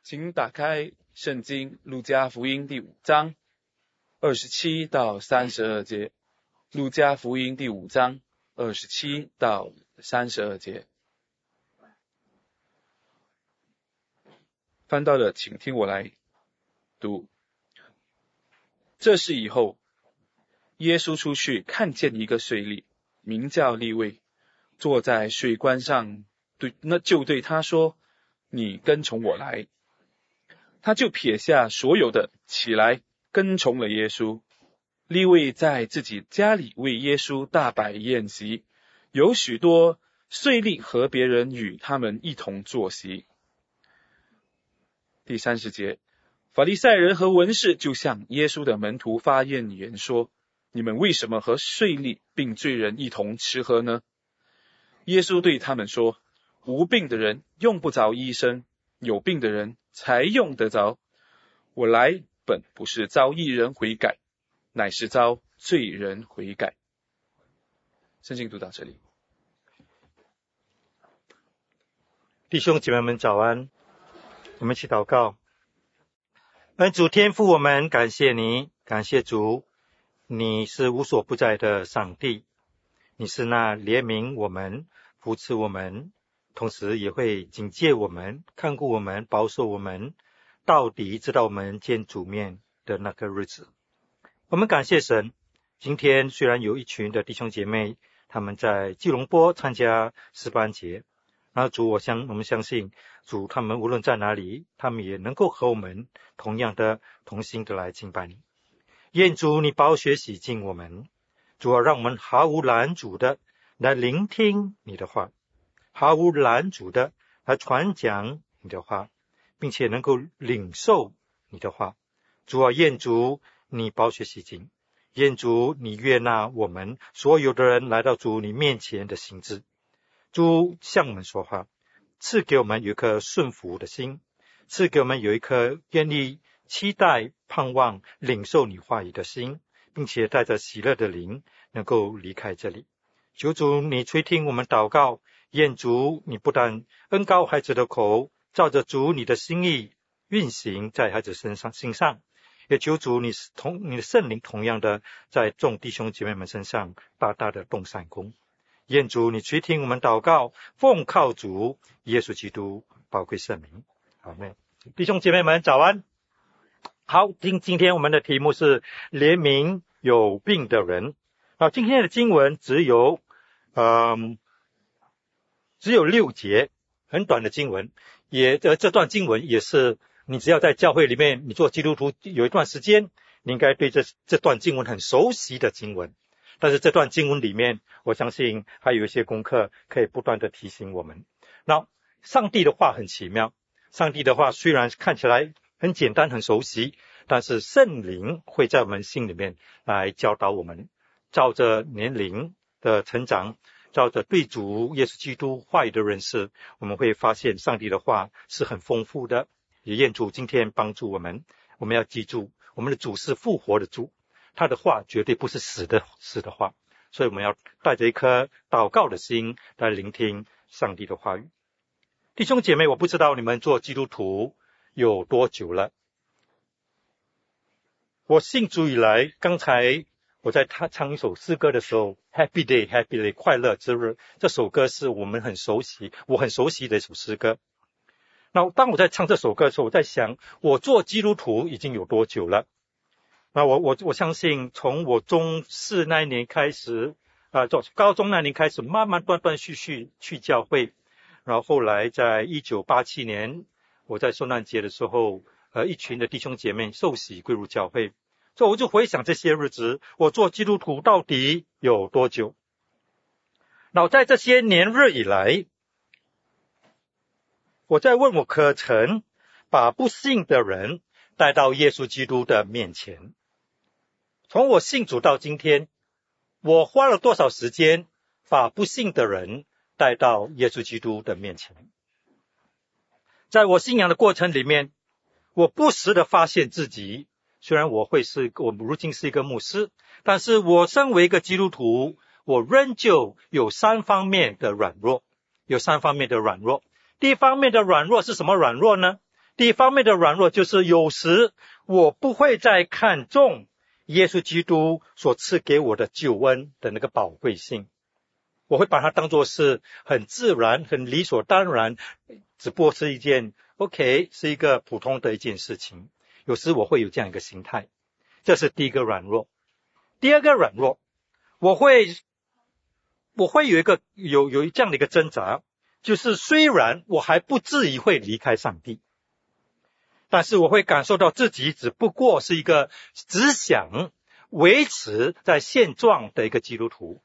请打开圣经路加福音第5章27到32节。路加福音第5章27到32节。翻到了，请听我来读。这事以后，耶稣出去，看见一个税吏，名叫利未，坐在税关上，就对他说：“你跟从我来。”他就撇下所有的，起来跟从了耶稣。利未在自己家里为耶稣大摆宴席，有许多税吏和别人与他们一同坐席。第30节，法利赛人和文士就向耶稣的门徒发怨言说：“你们为什么和税吏并罪人一同吃喝呢？”耶稣对他们说：“无病的人用不着医生，有病的人才用得着。我来本不是召义人悔改，乃是召罪人悔改。”圣经读到这里。 弟兄姐妹们早安，我们一起祷告。恩主天父，我们感谢你，感谢主，你是无所不在的上帝，你是那怜悯我们、扶持我们，同时也会警戒我们、看顾我们、保守我们，到底直到我们见主面的那个日子。我们感谢神，今天虽然有一群的弟兄姐妹他们在基隆坡参加诗班节，然后主我们相信主他们无论在哪里，他们也能够和我们同样的同心的来敬拜你。愿主你宝血洗净我们，主啊，让我们毫无拦阻的来聆听你的话，毫无拦阻的来传讲你的话，并且能够领受你的话。主啊，愿主你宝血洗净，愿主你悦纳我们所有的人来到主你面前的心志。主向我们说话，赐给我们有一颗顺服的心，赐给我们有一颗愿意期待盼望领受你话语的心，并且带着喜乐的灵能够离开这里。求主你垂听我们祷告，愿主你不但恩膏孩子的口，照着主你的心意运行在孩子心上，也求主你的圣灵同样的在众弟兄姐妹们身上大大的动善功。愿主你垂听我们祷告，奉靠主耶稣基督宝贵圣名，阿们。弟兄姐妹们早安。好，今天我们的题目是怜悯有病的人。今天的经文只有6节，很短的经文，这段经文也是你只要在教会里面你做基督徒有一段时间，你应该对这段经文很熟悉的经文。但是这段经文里面，我相信还有一些功课可以不断的提醒我们。那上帝的话很奇妙，上帝的话虽然看起来很简单很熟悉，但是圣灵会在我们心里面来教导我们，照着年龄的成长，照着对主耶稣基督话语的认识，我们会发现上帝的话是很丰富的。也愿主今天帮助我们，我们要记住我们的主是复活的主，他的话绝对不是死的话，所以我们要带着一颗祷告的心来聆听上帝的话语。弟兄姐妹，我不知道你们做基督徒有多久了。我信主以来，刚才我在唱一首诗歌的时候， Happy Day Happy Day 快乐之日，这首歌是我很熟悉的一首诗歌。那当我在唱这首歌的时候，我在想我做基督徒已经有多久了。那我相信从我中4那一年开始高中那年开始，慢慢断断续续去教会，然后后来在1987年我在受难节的时候，一群的弟兄姐妹受洗归入教会，所以我就回想这些日子，我做基督徒到底有多久。那在这些年日以来，我在问我可曾把不信的人带到耶稣基督的面前。从我信主到今天，我花了多少时间把不信的人带到耶稣基督的面前。在我信仰的过程里面，我不时的发现自己，虽然我如今是一个牧师，但是我身为一个基督徒，我仍旧有3方面的软弱。第一方面的软弱是什么软弱呢？ 第一方面的软弱就是有时我不会再看重耶稣基督所赐给我的救恩的那个宝贵性，我会把它当作是很自然很理所当然，只不过是一件 OK 是一个普通的一件事情，有时我会有这样一个心态，这是第一个软弱。第二个软弱，我会有这样的一个挣扎，就是虽然我还不至于会离开上帝，但是我会感受到自己只不过是一个只想维持在现状的一个基督徒。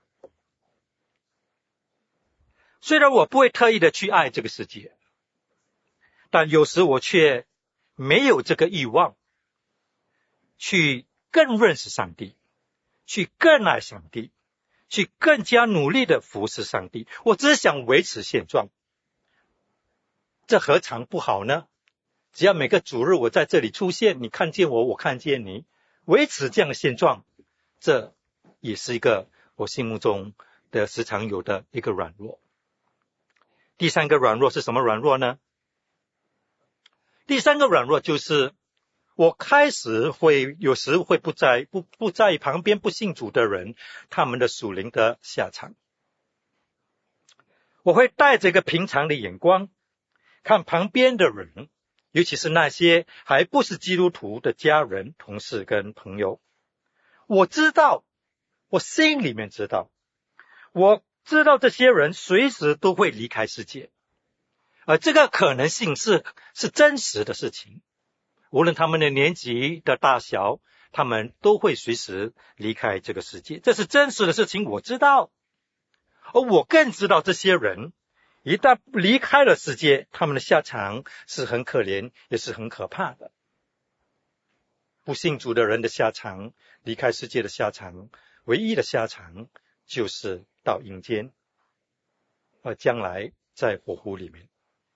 虽然我不会特意的去爱这个世界，但有时我却没有这个欲望去更认识上帝，去更爱上帝，去更加努力的服侍上帝，我只想维持现状。这何尝不好呢？只要每个主日我在这里出现，你看见我，我看见你，维持这样的现状，这也是一个我心目中的时常有的一个软弱。第三个软弱是什么软弱呢？第三个软弱就是我开始有时会不在意旁边不信主的人他们的属灵的下场，我会带着一个平常的眼光看旁边的人，尤其是那些还不是基督徒的家人、同事跟朋友。我知道，我心里面知道，我知道这些人随时都会离开世界，而这个可能性是真实的事情，无论他们的年纪的大小，他们都会随时离开这个世界，这是真实的事情，我知道。而我更知道这些人一旦离开了世界，他们的下场是很可怜，也是很可怕的。不信主的人的下场，离开世界的下场，唯一的下场就是到阴间，而将来在火湖里面。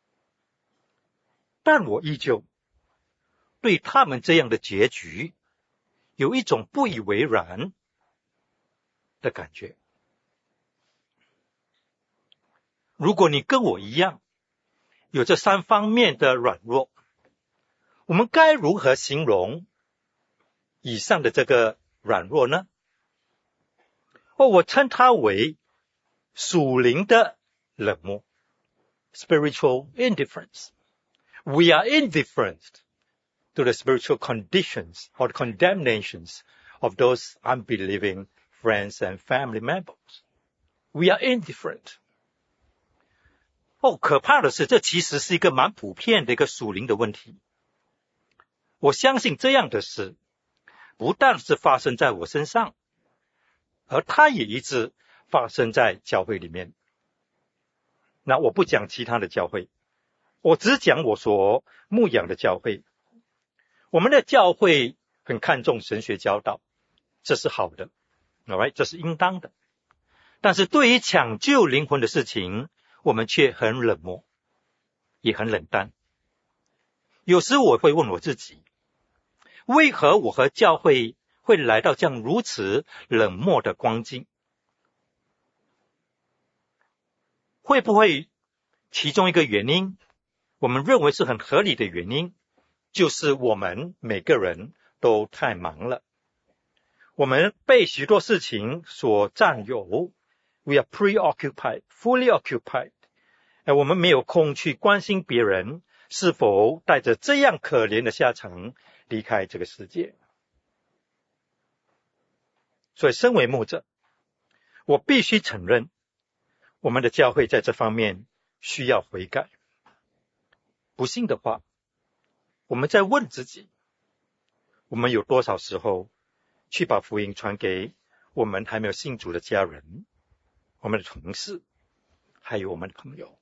但我依旧对他们这样的结局有一种不以为然的感觉。如果你跟我一样有这三方面的软弱，我们该如何形容以上的这个软弱呢？我称它为属灵的冷漠 spiritual indifference. We are indifferent to the spiritual conditions or the condemnations of those unbelieving friends and family members. We are indifferent. 可怕的是，这其实是一个蛮普遍的一个属灵的问题。我相信这样的事不但是发生在我身上，而它也一直发生在教会里面。那我不讲其他的教会，我只讲我所牧养的教会。我们的教会很看重神学教导，这是好的 ，alright， 这是应当的。但是对于抢救灵魂的事情，我们却很冷漠，也很冷淡。有时我会问我自己，为何我和教会会来到这样如此冷漠的光景？会不会其中一个原因，我们认为是很合理的原因，就是我们每个人都太忙了，我们被许多事情所占有， We are preoccupied, fully occupied， 我们没有空去关心别人是否带着这样可怜的下场离开这个世界。所以身为牧者，我必须承认我们的教会在这方面需要悔改。不信的话，我们在问自己，我们有多少时候去把福音传给我们还没有信主的家人，我们的同事，还有我们的朋友。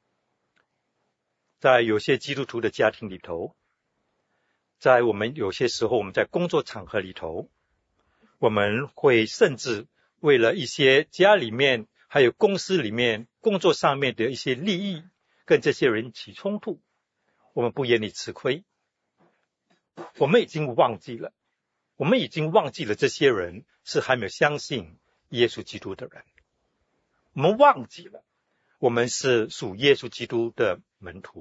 在有些基督徒的家庭里头，在我们有些时候我们在工作场合里头，我们会甚至为了一些家里面还有公司里面工作上面的一些利益，跟这些人起冲突，我们不愿意吃亏。我们已经忘记了这些人是还没有相信耶稣基督的人，我们忘记了我们是属耶稣基督的门徒，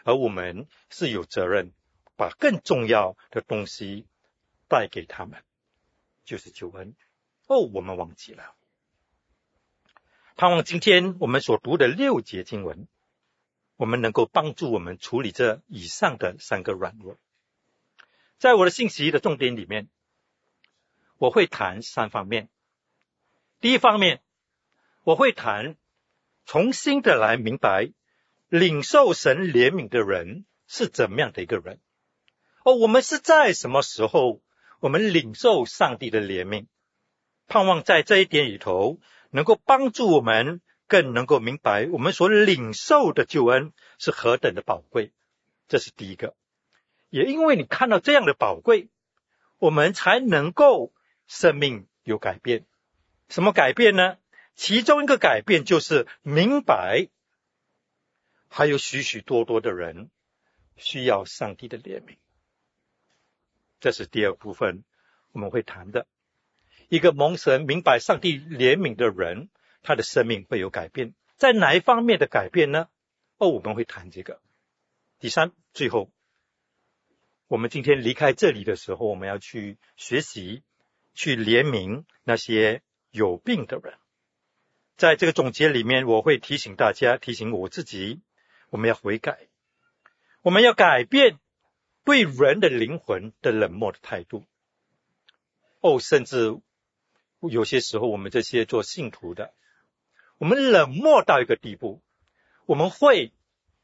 而我们是有责任把更重要的东西带给他们，就是救恩。我们忘记了。盼望今天我们所读的6节经文，我们能够帮助我们处理这以上的3个软弱。在我的信息的重点里面，我会谈3方面。第一方面，我会谈重新的来明白领受神怜悯的人是怎么样的一个人。我们是在什么时候我们领受上帝的怜悯，盼望在这一点里头能够帮助我们更能够明白我们所领受的救恩是何等的宝贵。这是第一个。也因为你看到这样的宝贵，我们才能够生命有改变。什么改变呢？其中一个改变就是明白还有许许多多的人需要上帝的怜悯。这是第二部分我们会谈的。一个蒙神明白上帝怜悯的人，他的生命会有改变。在哪一方面的改变呢？我们会谈这个。第三，最后我们今天离开这里的时候，我们要去学习去怜悯那些有病的人。在这个总结里面，我会提醒大家，提醒我自己，我们要悔改，我们要改变对人的灵魂的冷漠的态度。甚至有些时候我们这些做信徒的，我们冷漠到一个地步，我们会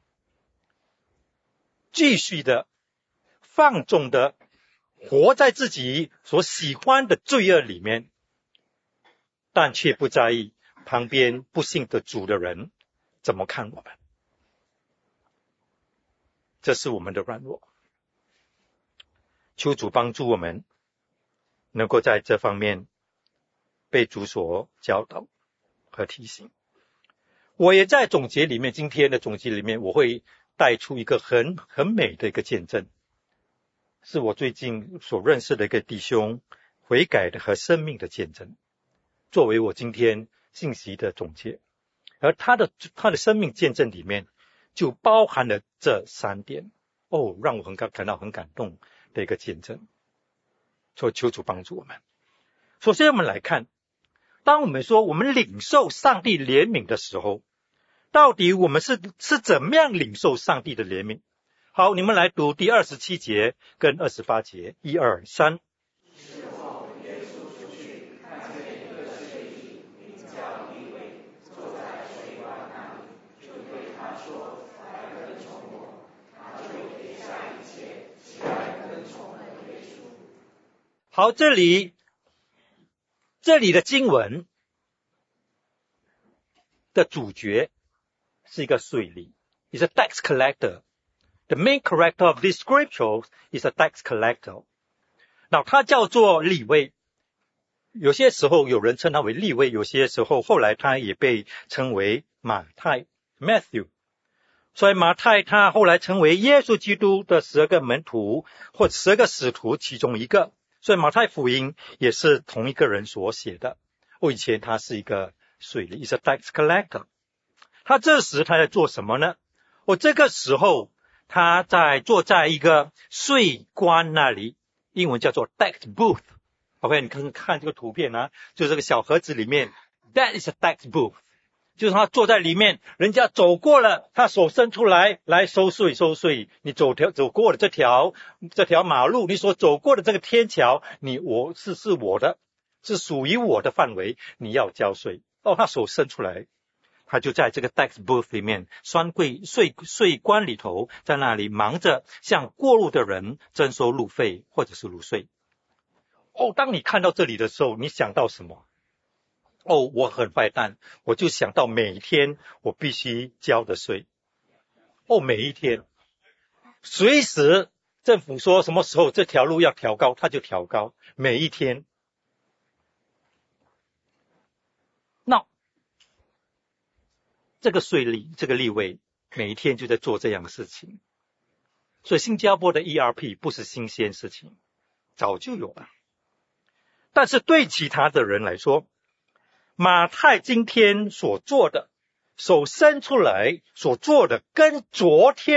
继续的放纵的活在自己所喜欢的罪恶里面，但却不在意旁边不信的主的人怎么看我们。这是我们的软弱。求主帮助我们能够在这方面被主所教导和提醒。我也在总结里面，今天的总结里面，我会带出一个很美的一个见证，是我最近所认识的一个弟兄悔改的和生命的见证，作为我今天信息的总结。而他的生命见证里面就包含了这3点，让我感到很感动的一个见证。所以求主帮助我们。首先我们来看，当我们说我们领受上帝怜悯的时候，到底我们是怎么样领受上帝的怜悯？好，你们来读第27节跟28节，1、2、3。好，这里的经文的主角是一个税吏 ，is a tax collector. The main character of this scripture is a tax collector. 那他叫做利未，有些时候有人称他为利未，有些时候后来他也被称为马太 Matthew。所以马太他后来成为耶稣基督的12个门徒或12个使徒其中一个。所以马太福音也是同一个人所写的。以前他是一个税吏 ，is a tax collector。他这时他在做什么呢？这个时候他坐在一个税关那里，英文叫做 tax booth。OK， 你看这个图片啊，就这个小盒子里面 ，that is a tax booth， 就是他坐在里面，人家走过了，他手伸出来收税。你走过了这条马路，你所走过的这个天桥，是我的，是属于我的范围，你要交税。他手伸出来，他就在这个 tax booth 里面，税关里头，在那里忙着向过路的人征收路费或者是路税。当你看到这里的时候，你想到什么？我很坏蛋，我就想到每一天我必须交的税。每一天，随时政府说什么时候这条路要调高，他就调高，每一天。那这个税吏，这个利未，每一天就在做这样的事情。所以新加坡的 ERP 不是新鲜事情，早就有了。但是对其他的人来说，马太今天所做的，手伸出来所做的，跟昨天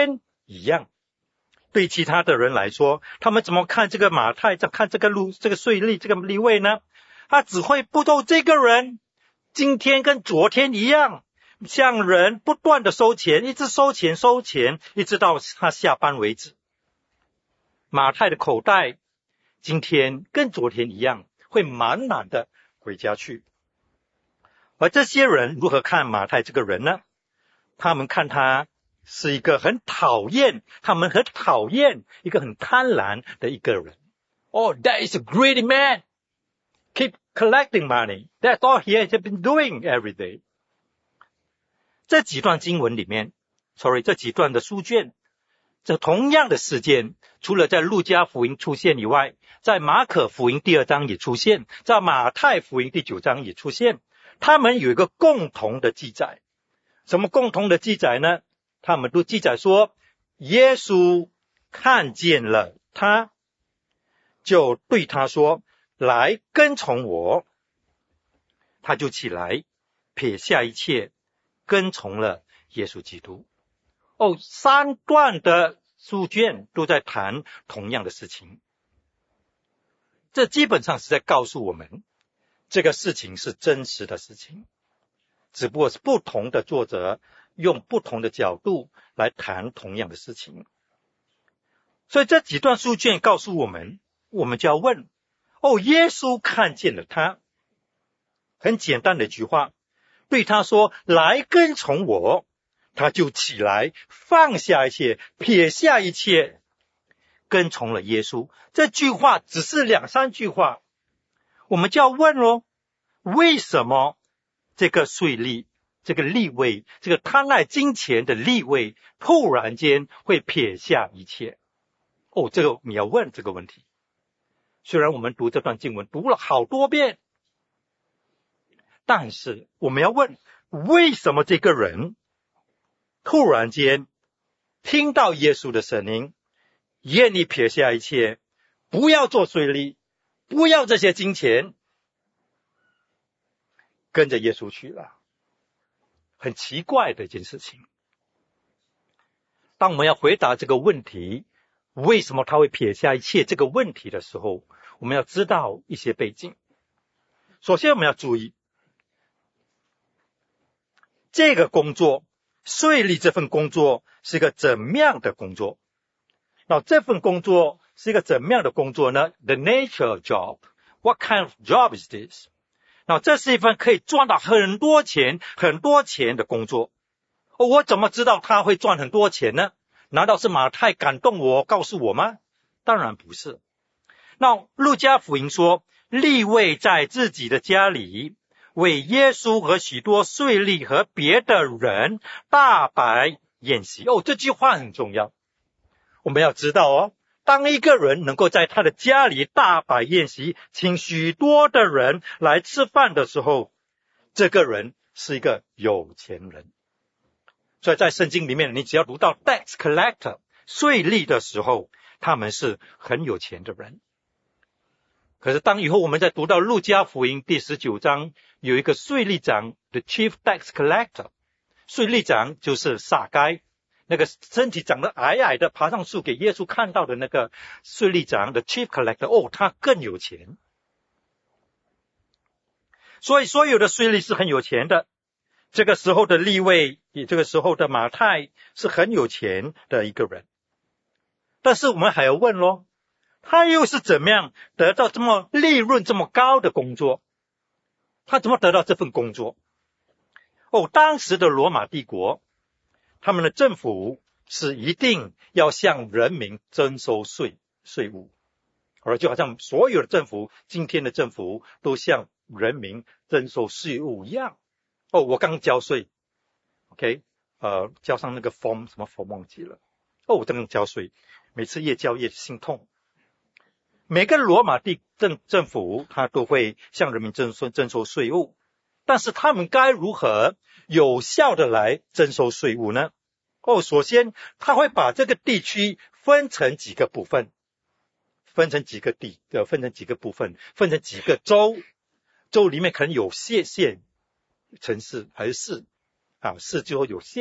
一样。对其他的人来说，他们怎么看这个马太，看这个税吏，这个利未呢？他只会不知道这个人今天跟昨天一样，向人不断的收钱，一直收钱，一直到他下班为止。马太的口袋今天跟昨天一样，会满满的回家去。而这些人如何看马太这个人呢？他们看他是一个很讨厌一个很贪婪的一个人。Oh, that is a greedy man. Keep collecting money. That's all he has been doing every day. 这几段经文里面，这几段的书卷，这同样的事件，除了在路加福音出现以外，在马可福音第2章也出现，在马太福音第9章也出现。他们有一个共同的记载。什么共同的记载呢？他们都记载说，耶稣看见了他，就对他说，来跟从我。他就起来，撇下一切，跟从了耶稣基督。3段的书卷都在谈同样的事情。这基本上是在告诉我们，这个事情是真实的事情，只不过是不同的作者用不同的角度来谈同样的事情。所以这几段书卷告诉我们，我们就要问，耶稣看见了他，很简单的一句话，对他说，来跟从我。他就起来，放下一切，撇下一切，跟从了耶稣。这句话只是2-3句话，我们就要问为什么这个税吏，这个利未，这个贪爱金钱的利未，突然间会撇下一切？这个你要问这个问题。虽然我们读这段经文读了好多遍，但是我们要问，为什么这个人突然间听到耶稣的声音，愿意撇下一切，不要做税吏，不要这些金钱，跟着耶稣去了？很奇怪的一件事情。当我们要回答这个问题，为什么他会撇下一切这个问题的时候，我们要知道一些背景。首先我们要注意，这个工作，税吏这份工作是一个怎么样的工作？那这份工作是一个怎么样的工作呢？ The nature of job. What kind of job is this? 那这是一份可以赚到很多钱的工作。我怎么知道他会赚很多钱呢？难道是马太感动我告诉我吗？当然不是。那路加福音说，利未在自己的家里为耶稣和许多税吏和别的人大摆宴席。这句话很重要。我们要知道当一个人能够在他的家里大摆宴席，请许多的人来吃饭的时候，这个人是一个有钱人。所以在圣经里面，你只要读到 tax collector 税吏的时候，他们是很有钱的人。可是当以后我们再读到路加福音第19章，有一个税吏长 the chief tax collector， 税吏长就是撒该，那个身体长得矮矮的爬上树给耶稣看到的那个税吏长 the chief collector， 他更有钱。所以所有的税吏是很有钱的。这个时候的利未，这个时候的马太是很有钱的一个人。但是我们还要问他又是怎么样得到这么利润这么高的工作？他怎么得到这份工作？当时的罗马帝国，他们的政府是一定要向人民征收税务，而就好像所有的政府，今天的政府都向人民征收税务一样。我刚交税 ，OK， 交上那个 form， 什么 form 忘记了。我刚交税，每次越交越心痛。每个罗马政府他都会向人民征收税务，但是他们该如何有效的来征收税务呢？首先他会把这个地区分成几个部分，分成几个部分，分成几个州，州里面可能有县城市还是市，市就有县，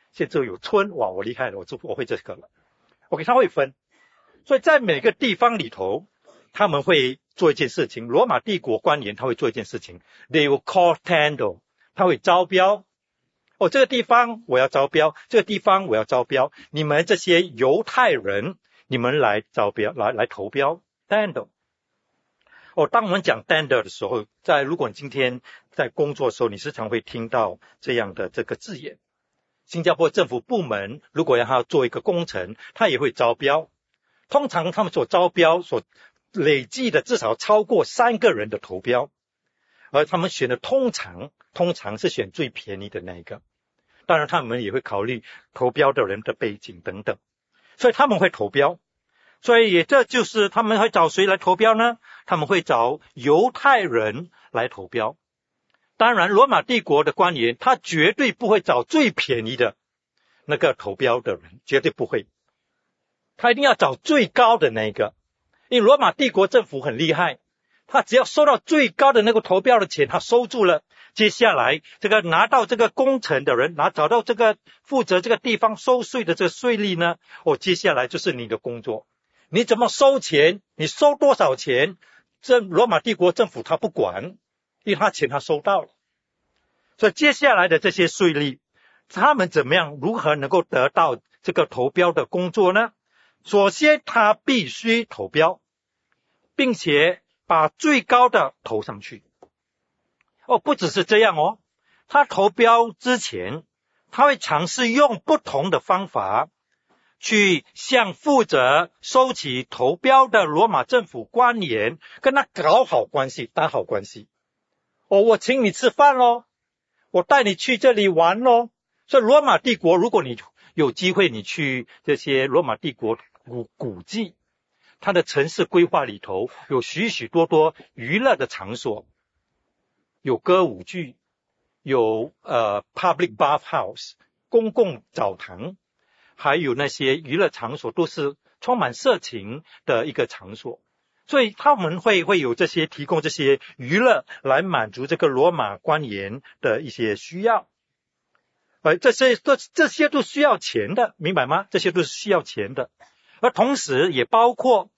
现在有村，哇，我厉害了，我会这个了。OK， 他会分，所以在每个地方里头，他们会做一件事情。罗马帝国官员他会做一件事情 ，They will call tender， 他会招标。这个地方我要招标，这个地方我要招标，你们这些犹太人，你们来招标，来投标 tender。当我们讲 tender 的时候，如果你今天在工作的时候，你时常会听到这样的这个字眼。新加坡政府部门如果要做一个工程，他也会招标。通常他们所招标所累计的至少超过3个人的投标，而他们选的通常是选最便宜的那一个。当然他们也会考虑投标的人的背景等等，所以他们会投标。所以这就是他们会找谁来投标呢？他们会找犹太人来投标。当然罗马帝国的官员他绝对不会找最便宜的那个投标的人，绝对不会，他一定要找最高的那个。因为罗马帝国政府很厉害，他只要收到最高的那个投标的钱，他收住了，接下来这个拿到这个工程的人，找到这个负责这个地方收税的这个税吏呢，接下来就是你的工作，你怎么收钱，你收多少钱，这罗马帝国政府他不管，因为他钱他收到了。所以接下来的这些税吏，他们如何能够得到这个投标的工作呢？首先他必须投标，并且把最高的投上去。不只是这样他投标之前，他会尝试用不同的方法去向负责收起投标的罗马政府官员跟他搞好关系，打好关系。我请你吃饭咯，我带你去这里玩咯。所以罗马帝国，如果你有机会你去这些罗马帝国古迹，它的城市规划里头有许许多多娱乐的场所，有歌舞剧，有public bathhouse 公共澡堂，还有那些娱乐场所都是充满色情的一个场所。所以他们会有这些提供这些娱乐来满足这个罗马官员的一些需要。这些都需要钱的，明白吗？这些都是需要钱的。而同时也包括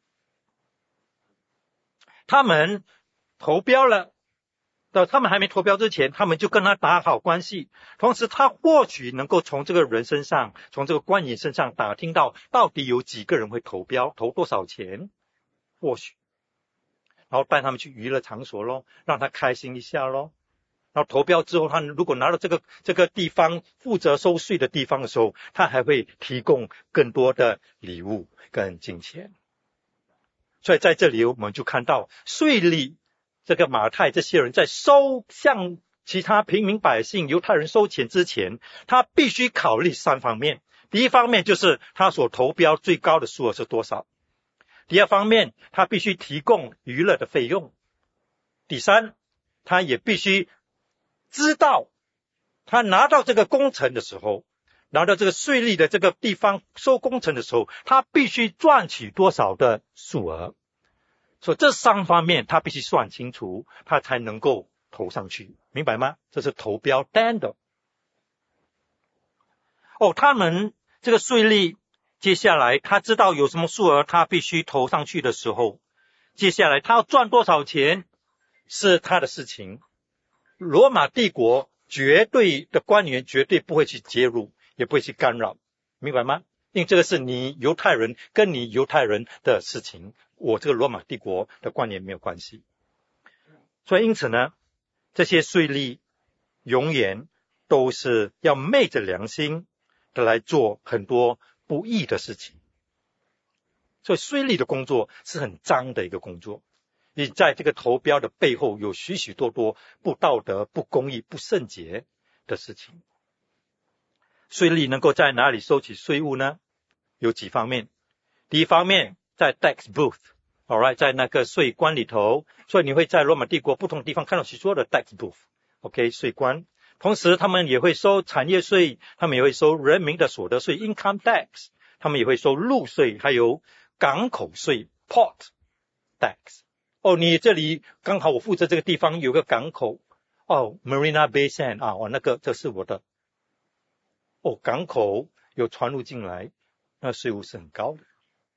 他们投标了，他们还没投标之前，他们就跟他打好关系，同时他或许能够从这个人身上，从这个官员身上打听到底有几个人会投标，投多少钱，或许然后带他们去娱乐场所咯，让他开心一下咯。然后投标之后，他如果拿到这个地方负责收税的地方的时候，他还会提供更多的礼物跟金钱。所以在这里我们就看到税吏这个马太这些人在向其他平民百姓犹太人收钱之前，他必须考虑3方面。第一方面就是他所投标最高的数额是多少，第二方面他必须提供娱乐的费用，第三他也必须知道他拿到这个工程的时候，拿到这个税吏的这个地方收工程的时候，他必须赚取多少的数额。所以这3方面他必须算清楚，他才能够投上去，明白吗？这是投标 tender。他们这个税吏接下来他知道有什么数额他必须投上去的时候，接下来他要赚多少钱是他的事情。罗马帝国绝对的官员绝对不会去介入，也不会去干扰，明白吗？因为这个是你犹太人跟你犹太人的事情，我这个罗马帝国的官员没有关系。所以因此呢，这些税吏永远都是要昧着良心的来做很多不义的事情。所以税吏的工作是很脏的一个工作，因为在这个投标的背后有许许多多不道德、不公义、不圣洁的事情。税吏能够在哪里收取税务呢？有几方面。第一方面在 tax booth， alright， 在那个税关里头，所以你会在罗马帝国不同地方看到许多的 tax booth， OK， 税关。同时他们也会收产业税，他们也会收人民的所得税 income tax， 他们也会收路税，还有港口税 port tax。你这里刚好我负责这个地方有个港口，Marina Bay Sands 那个这是我的。 港口有船路进来，那税务是很高的。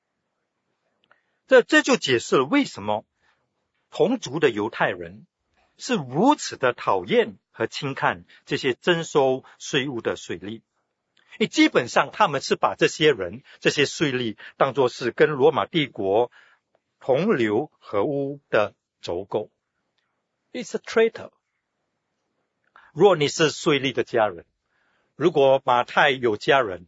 这就解释了为什么同族的犹太人是如此的讨厌和轻看这些征收税务的税吏。基本上他们是把这些人这些税吏当作是跟罗马帝国同流合污的走狗。 It's a traitor。 如果你是税吏的家人，如果马太有家人，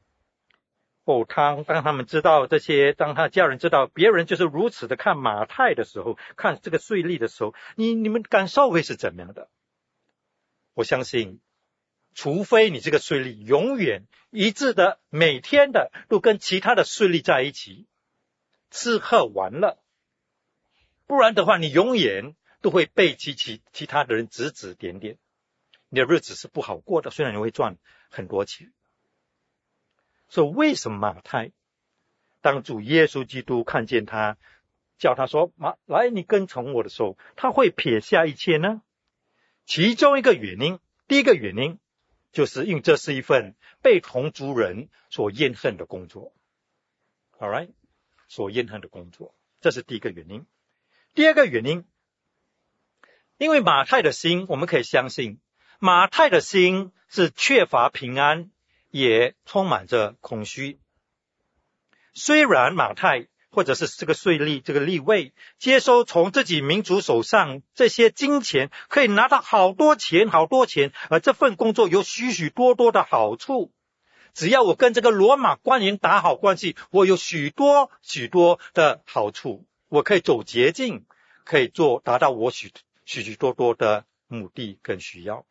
当他们知道这些，当他家人知道别人就是如此的看马太的时候，看这个税吏的时候，你们感受会是怎么样的？我相信除非你这个税吏永远一致的每天的都跟其他的税吏在一起吃喝玩乐，不然的话你永远都会被其他的人指指点点，你的日子是不好过的，虽然你会赚很多钱。所以为什么马太当主耶稣基督看见他叫他说来你跟从我的时候，他会撇下一切呢？其中一个原因，第一个原因就是因为这是一份被同族人所厌恨的工作。 Alright， 所厌恨的工作，这是第一个原因。第二个原因，因为马太的心，我们可以相信马太的心是缺乏平安，也充满着空虚。虽然马太或者是这个税吏这个利未接收从自己民族手上这些金钱，可以拿到好多钱，而这份工作有许许多多的好处，只要我跟这个罗马官员打好关系，我有许多的好处，我可以走捷径，可以达到我许多的目的跟需要。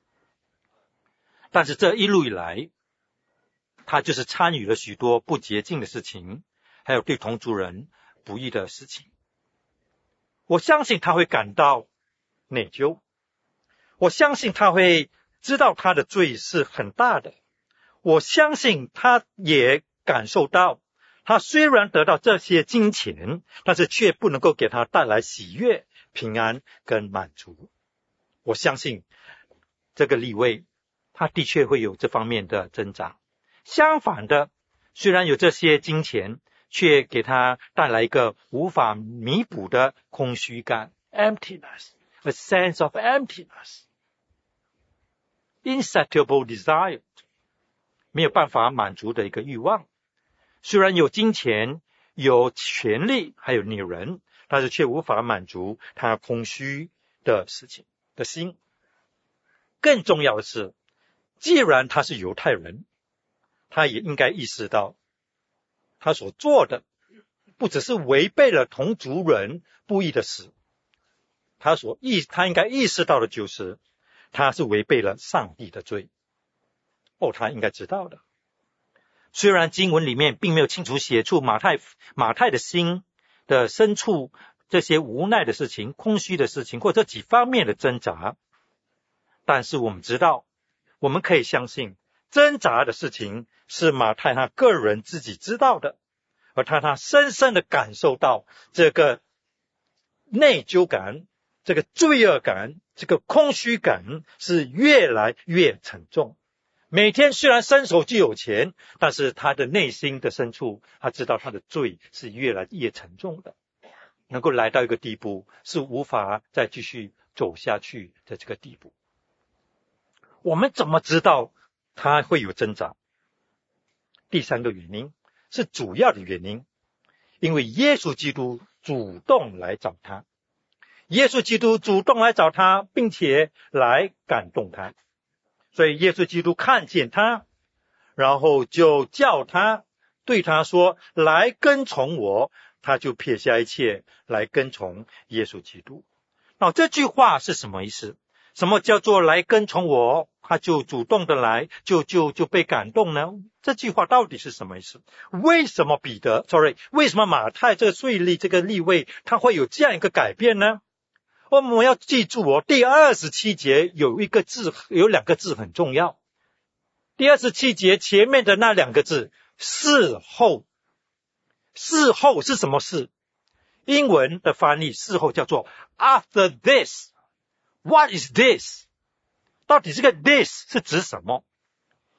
但是这一路以来，他就是参与了许多不洁净的事情，还有对同族人不义的事情。我相信他会感到内疚，我相信他会知道他的罪是很大的，我相信他也感受到他虽然得到这些金钱，但是却不能够给他带来喜悦、平安跟满足。我相信这个利未他的确会有这方面的挣扎。相反的，虽然有这些金钱，却给他带来一个无法弥补的空虚感 emptiness， a sense of emptiness， insatiable desire， 没有办法满足的一个欲望。虽然有金钱，有权利，还有女人，但是却无法满足他空虚的事情的心。更重要的是，既然他是犹太人，他也应该意识到他所做的不只是违背了同族人不义的事，他应该意识到的就是他是违背了上帝的罪。他应该知道的。虽然经文里面并没有清楚写出马太的心的深处这些无奈的事情、空虚的事情或这几方面的挣扎，但是我们知道，我们可以相信挣扎的事情是马太他个人自己知道的，而他深深的感受到这个内疚感、这个罪恶感、这个空虚感是越来越沉重。每天虽然伸手就有钱，但是他的内心的深处，他知道他的罪是越来越沉重的，能够来到一个地步是无法再继续走下去的这个地步。我们怎么知道他会有挣扎？第三个原因是主要的原因，因为耶稣基督主动来找他，耶稣基督主动来找他，并且来感动他。所以耶稣基督看见他，然后就叫他，对他说，来跟从我，他就撇下一切来跟从耶稣基督。那这句话是什么意思？什么叫做来跟从我，他就主动的来，就被感动呢？这句话到底是什么意思？为什么为什么马太这个税吏这个利未他会有这样一个改变呢？我们要记住第27节有两个字很重要。第27节前面的那两个字，事后。事后是什么事？英文的翻译事后叫做 after this。What is this？ 到底这个 this 是指什么？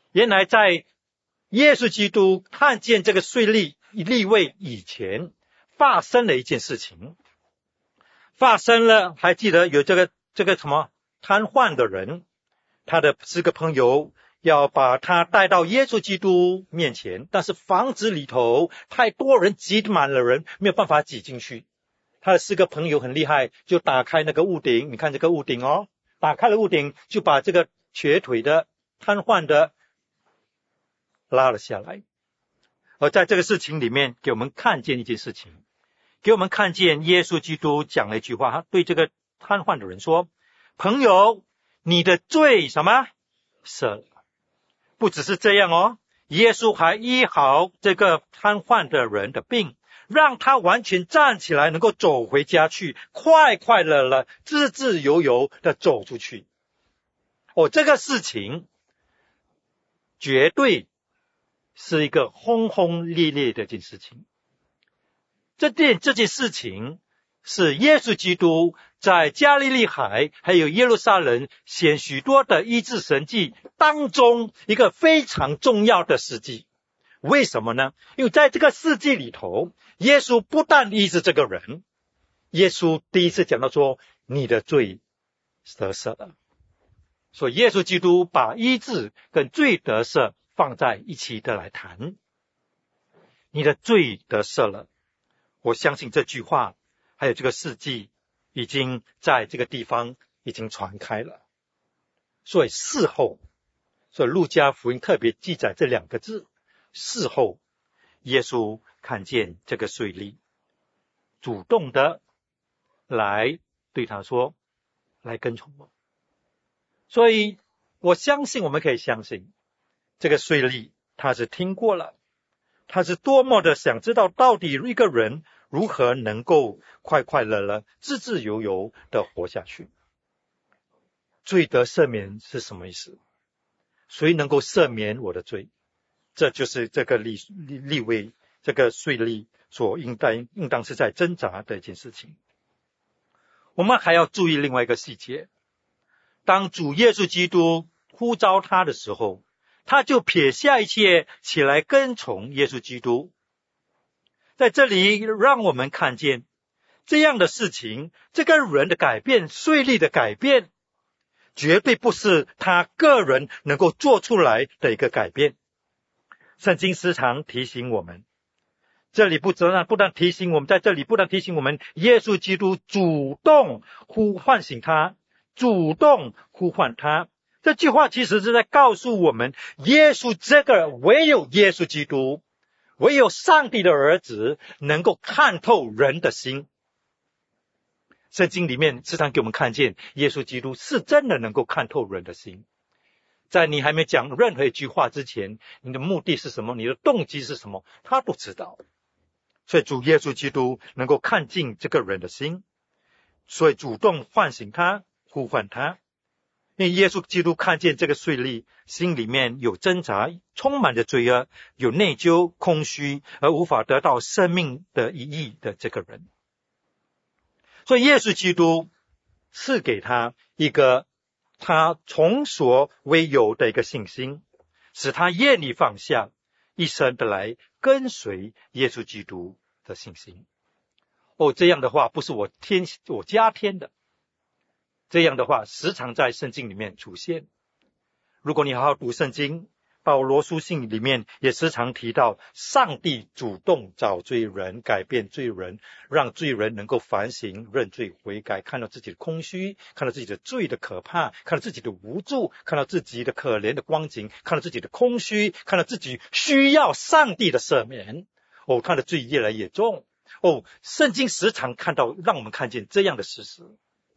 原来在耶稣基督看见这个税利未以前，发生了一件事情，发生了，还记得有这个什么瘫痪的人，他的4个朋友要把他带到耶稣基督面前，但是房子里头太多人，挤满了人，没有办法挤进去。他的4个朋友很厉害，就打开那个屋顶，你看这个屋顶哦，打开了屋顶，就把这个瘸腿的瘫痪的拉了下来。而在这个事情里面，给我们看见一件事情，给我们看见耶稣基督讲了一句话，他对这个瘫痪的人说，朋友，你的罪什么赦了。不只是这样哦，耶稣还医好这个瘫痪的人的病，让他完全站起来，能够走回家去，快快乐乐自自由由的走出去。这个事情绝对是一个轰轰烈烈的一件事情。这件事情是耶稣基督在加利利海还有耶路撒冷显许多的医治神迹当中一个非常重要的事迹。为什么呢？因为在这个事迹里头，耶稣不但医治这个人，耶稣第一次讲到说，你的罪得赦了。所以耶稣基督把医治跟罪得赦放在一起的来谈。你的罪得赦了，我相信这句话还有这个事迹已经在这个地方已经传开了。所以事后，所以路加福音特别记载这2个字，事后耶稣看见这个税吏，主动的来对他说，来跟从我。所以我相信，我们可以相信这个税吏他是听过了，他是多么的想知道到底一个人如何能够快快乐乐自自由由的活下去。罪得赦免是什么意思？谁能够赦免我的罪？这就是这个利未这个税吏所应当是在挣扎的一件事情。我们还要注意另外一个细节，当主耶稣基督呼召他的时候，他就撇下一切起来跟从耶稣基督。在这里让我们看见这样的事情，这个人的改变，税吏的改变，绝对不是他个人能够做出来的一个改变。圣经时常提醒我们，这里不但提醒我们，在这里不但提醒我们，耶稣基督主动唤醒他，主动呼唤他。这句话其实是在告诉我们，唯有耶稣基督，唯有上帝的儿子能够看透人的心。圣经里面时常给我们看见，耶稣基督是真的能够看透人的心。在你还没讲任何一句话之前，你的目的是什么，你的动机是什么，他都知道。所以主耶稣基督能够看尽这个人的心，所以主动唤醒他，呼唤他。因为耶稣基督看见这个税吏心里面有挣扎，充满着罪恶，有内疚、空虚，而无法得到生命的意义的这个人。所以耶稣基督赐给他一个他从所未有的一个信心，使他愿意放下一生的来跟随耶稣基督的信心。这样的话不是我加添的，这样的话时常在圣经里面出现。如果你好好读圣经，保罗书信里面也时常提到，上帝主动找罪人，改变罪人，让罪人能够反省、认罪悔改，看到自己的空虚，看到自己的罪的可怕，看到自己的无助，看到自己的可怜的光景，看到自己的空虚，看到自己需要上帝的赦免。他的罪越来越重。圣经时常让我们看见这样的事实。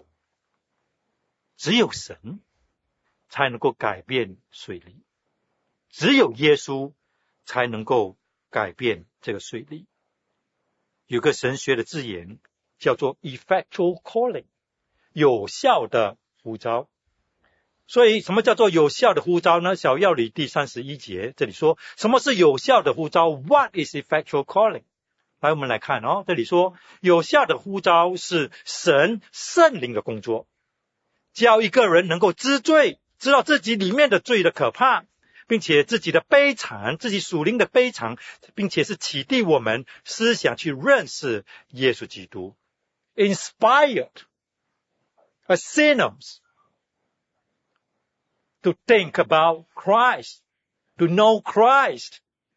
只有神才能够改变税吏，只有耶稣才能够改变这个税吏。有个神学的字眼叫做 effectual calling， 有效的呼召。所以什么叫做有效的呼召呢？小要理第31节这里说，什么是有效的呼召？ What is effectual calling？ 来，我们来看这里说，有效的呼召是神圣灵的工作，叫一个人能够知罪，知道自己里面的罪的可怕， 并且自己的悲惨，自己属灵的悲惨，并且是启迪我们思想去认识耶稣基督。Inspired as sinners to think about Christ, to know Christ,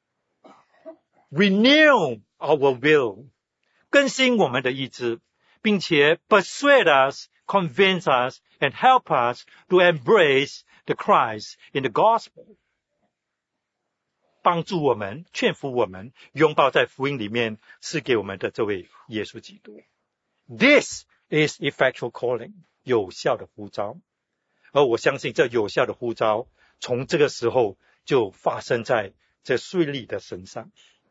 renew our will, 更新我们的意志，并且 persuade us, convince us, and help us to embrace the Christ in the gospel. 帮助我们，劝服我们，拥抱在福音里面赐给我们的这位耶稣基督。This is effectual calling, 有效的呼召。而我相信这有效的呼召，从这个时候就发生在这税吏的身上。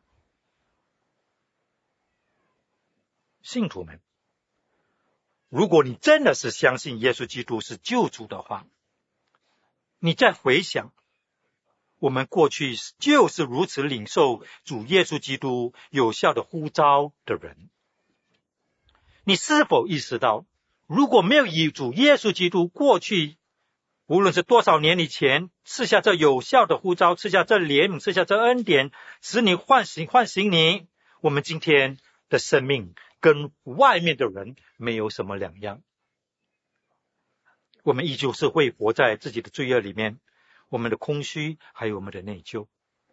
信徒们，如果你真的是相信耶稣基督是救主的话，你再回想我们过去就是如此领受主耶稣基督有效的呼召的人，你是否意识到，如果没有以主耶稣基督过去无论是多少年以前赐下这有效的呼召，赐下这怜悯，赐下这恩典，使你唤醒你，我们今天的生命跟外面的人没有什么两样。我们依旧是会活在自己的罪恶里面，我们的空虚还有我们的内疚。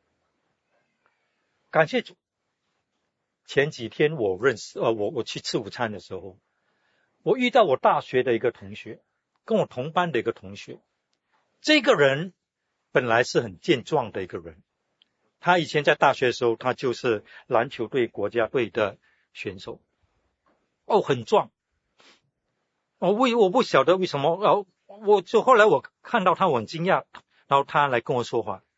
感谢主，前几天我去吃午餐的时候，我遇到我大学的一个同学，跟我同班的一个同学。这个人本来是很健壮的一个人，他以前在大学的时候，他就是篮球队国家队的选手，很壮。我不晓得为什么，后来我看到他，我很惊讶，然后他来跟我说话，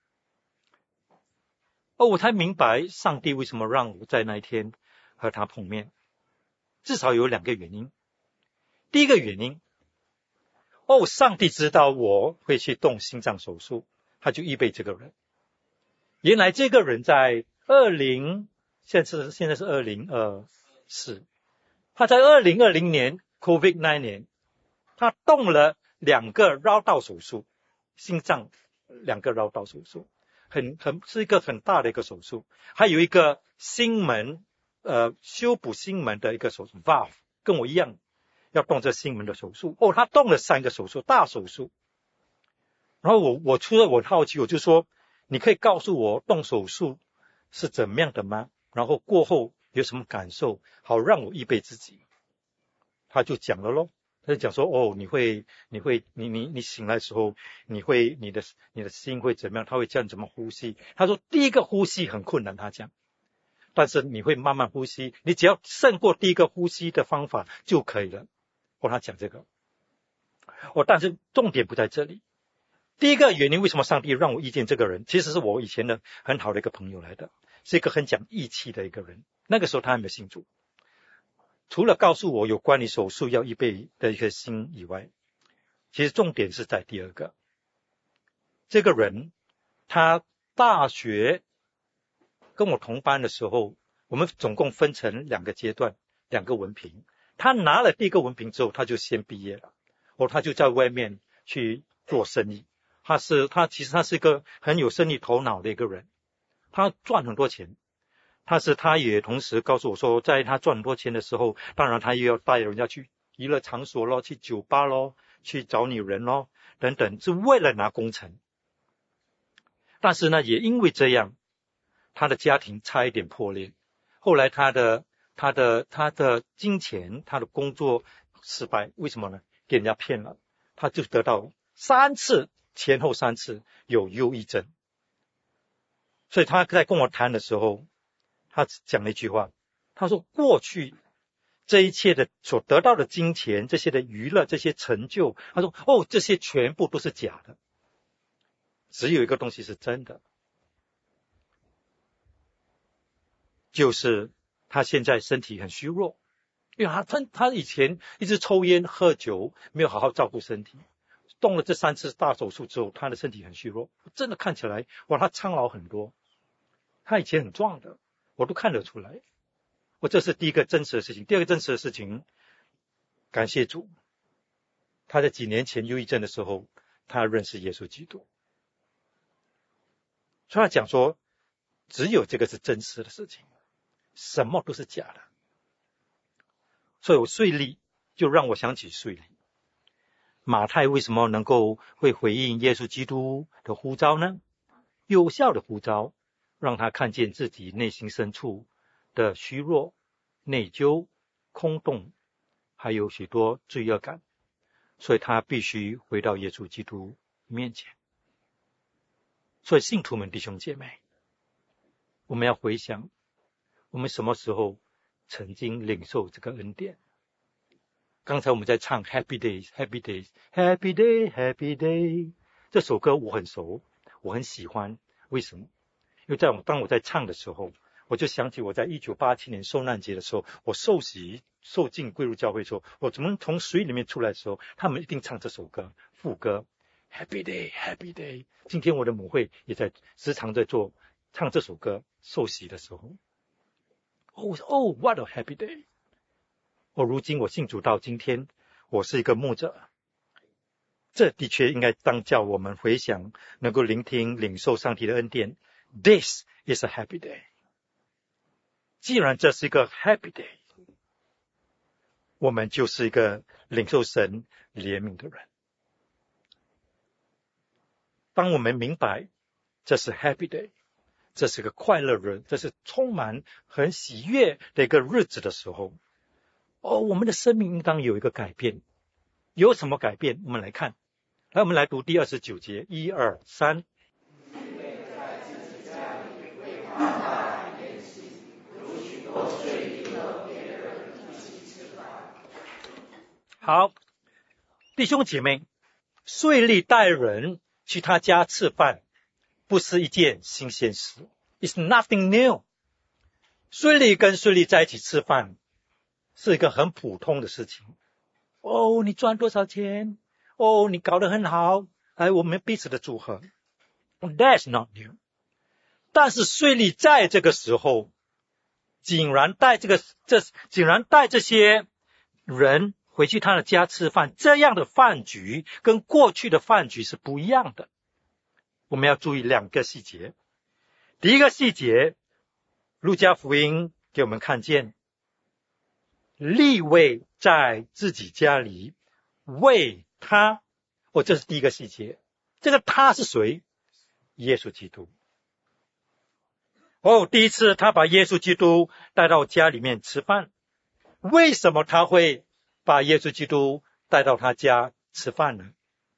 我才明白上帝为什么让我在那一天和他碰面。至少有2个原因。第一个原因，上帝知道我会去动心脏手术，他就预备这个人。原来这个人在现在是2024，他在2020年 COVID 那年，他动了2个绕道手术，心脏2个绕道手术，是一个很大的一个手术。还有一个心门修补心门的一个手术 valve， 跟我一样要动这心门的手术。他动了3个手术，大手术。然后我除了我好奇，我就说，你可以告诉我动手术是怎么样的吗？然后过后有什么感受，好让我预备自己。他就讲了咯，他就讲说，你醒来的时候，你的心会怎么样？他会教你怎么呼吸。他说第一个呼吸很困难，他讲，但是你会慢慢呼吸，你只要胜过第一个呼吸的方法就可以了。他讲这个，但是重点不在这里。第一个原因，为什么上帝让我遇见这个人，其实是我以前的很好的一个朋友来的，是一个很讲义气的一个人。那个时候他还没有信主，除了告诉我有关于手术要预备的一个心以外，其实重点是在第2个。这个人他大学跟我同班的时候，我们总共分成2个阶段，2个文凭。他拿了第1个文凭之后，他就先毕业了，他就在外面去做生意。其实他是一个很有生意头脑的一个人，他赚很多钱。他也同时告诉我说，在他赚很多钱的时候，当然他也要带人家去娱乐场所咯，去酒吧咯，去找女人咯，等等，是为了拿工程。但是呢，也因为这样，他的家庭差一点破裂。后来他的金钱，他的工作失败，为什么呢？给人家骗了，他就得到前后3次有忧郁症。所以他在跟我谈的时候，他讲了一句话，他说过去这一切的所得到的金钱，这些的娱乐，这些成就，他说这些全部都是假的，只有一个东西是真的，就是他现在身体很虚弱，因为他以前一直抽烟喝酒，没有好好照顾身体，动了这3次大手术之后，他的身体很虚弱，真的看起来他苍老很多。他以前很壮的，我都看得出来。这是第一个真实的事情。第2个真实的事情，感谢主，他在几年前忧郁症的时候，他认识耶稣基督。 所以他讲说，只有这个是真实的事情，什么都是假的。所以我税吏就让我想起税吏。马太为什么能够会回应耶稣基督的呼召呢？有效的呼召，让他看见自己内心深处的虚弱、内疚、空洞，还有许多罪恶感，所以他必须回到耶稣基督面前。所以信徒们弟兄姐妹，我们要回想我们什么时候曾经领受这个恩典。刚才我们在唱 Happy Days Happy Days Happy Day Happy Day 这首歌我很熟，我很喜欢。为什么？因为当我在唱的时候，我就想起我在1987年受难节的时候，我受浸归入教会的时候，我怎么从水里面出来的时候，他们一定唱这首歌副歌 Happy Day Happy Day。 今天我的母会也在时常在唱这首歌受洗的时候。What a happy day。如今我信主到今天，我是一个牧者，这的确应该当叫我们回想，能够聆听领受上帝的恩典。 This is a happy day。 既然这是一个 happy day， 我们就是一个领受神怜悯的人。当我们明白这是 happy day， 这是个快乐日，这是充满很喜悦的一个日子的时候，我们的生命应当有一个改变。有什么改变？我们来看，我们来读第29节，1、2、3。好，弟兄姐妹，税吏带人去他家吃饭，不是一件新鲜事。It's nothing new。税吏跟税吏在一起吃饭，是一个很普通的事情。你赚多少钱？你搞得很好，我们彼此的祝贺。That's not new。但是税吏在这个时候，竟然带这些人回去他的家吃饭，这样的饭局跟过去的饭局是不一样的。我们要注意2个细节。第一个细节，路加福音给我们看见，利未在自己家里为他，这是第一个细节。这个他是谁？耶稣基督。第一次他把耶稣基督带到家里面吃饭。为什么他会把耶稣基督带到他家吃饭呢？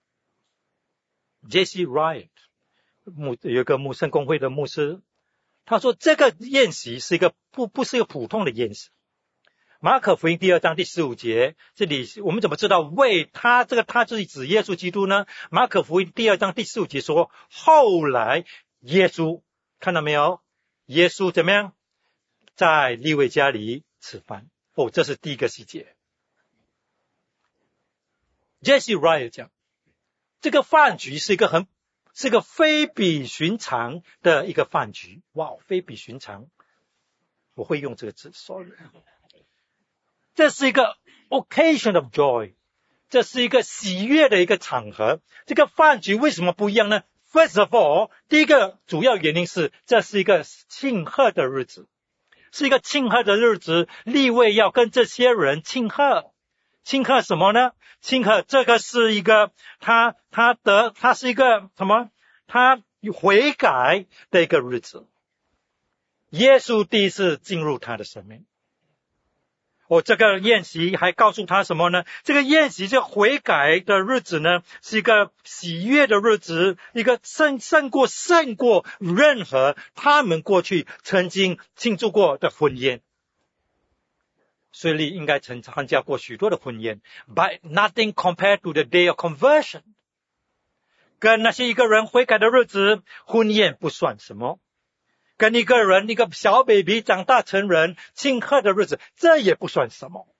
J.C. Wright 有一个牧圣公会的牧师，他说这个宴席是一个不是一个普通的宴席。马可福音第2章第15节，这里我们怎么知道为他，这个他就是指耶稣基督呢？马可福音第2章第15节说，后来耶稣，看到没有？耶稣怎么样？在利未家里吃饭。这是第一个细节。J.C. Wright 讲，这个饭局是一个非比寻常的一个饭局。非比寻常，我会用这个字 ，sorry。这是一个 occasion of joy， 这是一个喜悦的一个场合。这个饭局为什么不一样呢？ First of all， 第一个主要原因是这是一个庆贺的日子，是一个庆贺的日子。利未要跟这些人庆贺，庆贺什么呢？庆贺这个是一个他是一个什么？他悔改的一个日子。耶稣第一次进入他的生命。这个宴席还告诉他什么呢？这个宴席，这个悔改的日子呢，是一个喜悦的日子，一个胜过任何他们过去曾经庆祝过的婚宴。税吏应该曾参加过许多的婚宴 ，but nothing compared to the day of conversion。跟那些一个人悔改的日子，婚宴不算什么。跟一个小 baby 长大成人庆贺的日子，这也不算什么。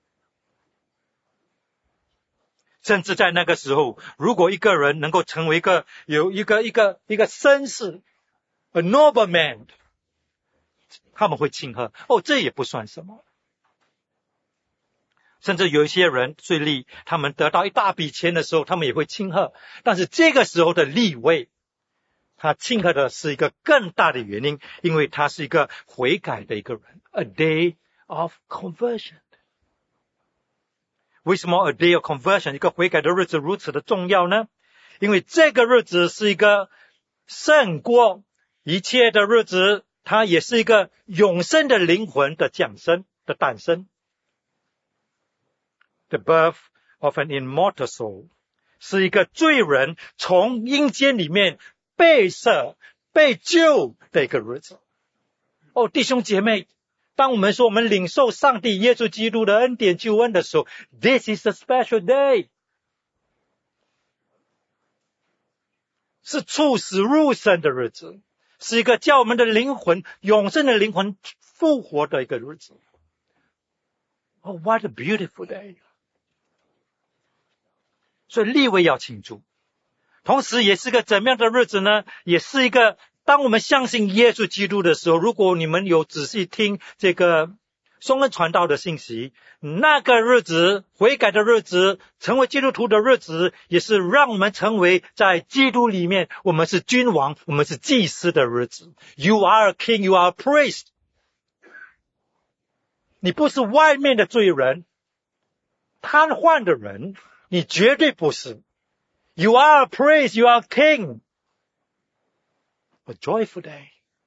甚至在那个时候，如果一个人能够成为有一个绅士 ，a nobleman， 他们会庆贺。这也不算什么。甚至有一些人税吏，他们得到一大笔钱的时候，他们也会庆贺。但是这个时候的利未， 他庆贺的是一个更大的原因，因为他是一个悔改的一个人。A day of conversion。为什么 a day of conversion 一个悔改的日子如此的重要呢？因为这个日子是一个胜过一切的日子，它也是一个永生的灵魂的诞生。The birth of an immortal soul 是一个罪人从阴间里面被赦被救的一个日子。弟兄姐妹，当我们说我们领受上帝耶稣基督的恩典救恩的时候， This is a special day， 是处死入生的日子，是一个叫我们的灵魂永生的灵魂复活的一个日子。What a beautiful day。 所以利未要庆祝，同时也是个怎么样的日子呢？也是一个当我们相信耶稣基督的时候，如果你们有仔细听这个松恩传道的信息，那个日子，悔改的日子，成为基督徒的日子，也是让我们成为在基督里面我们是君王，我们是祭司的日子。 You are a king, you are a priest。 你不是外面的罪人，瘫痪的人，你绝对不是。 You are a priest, you are a king。 A joyful day。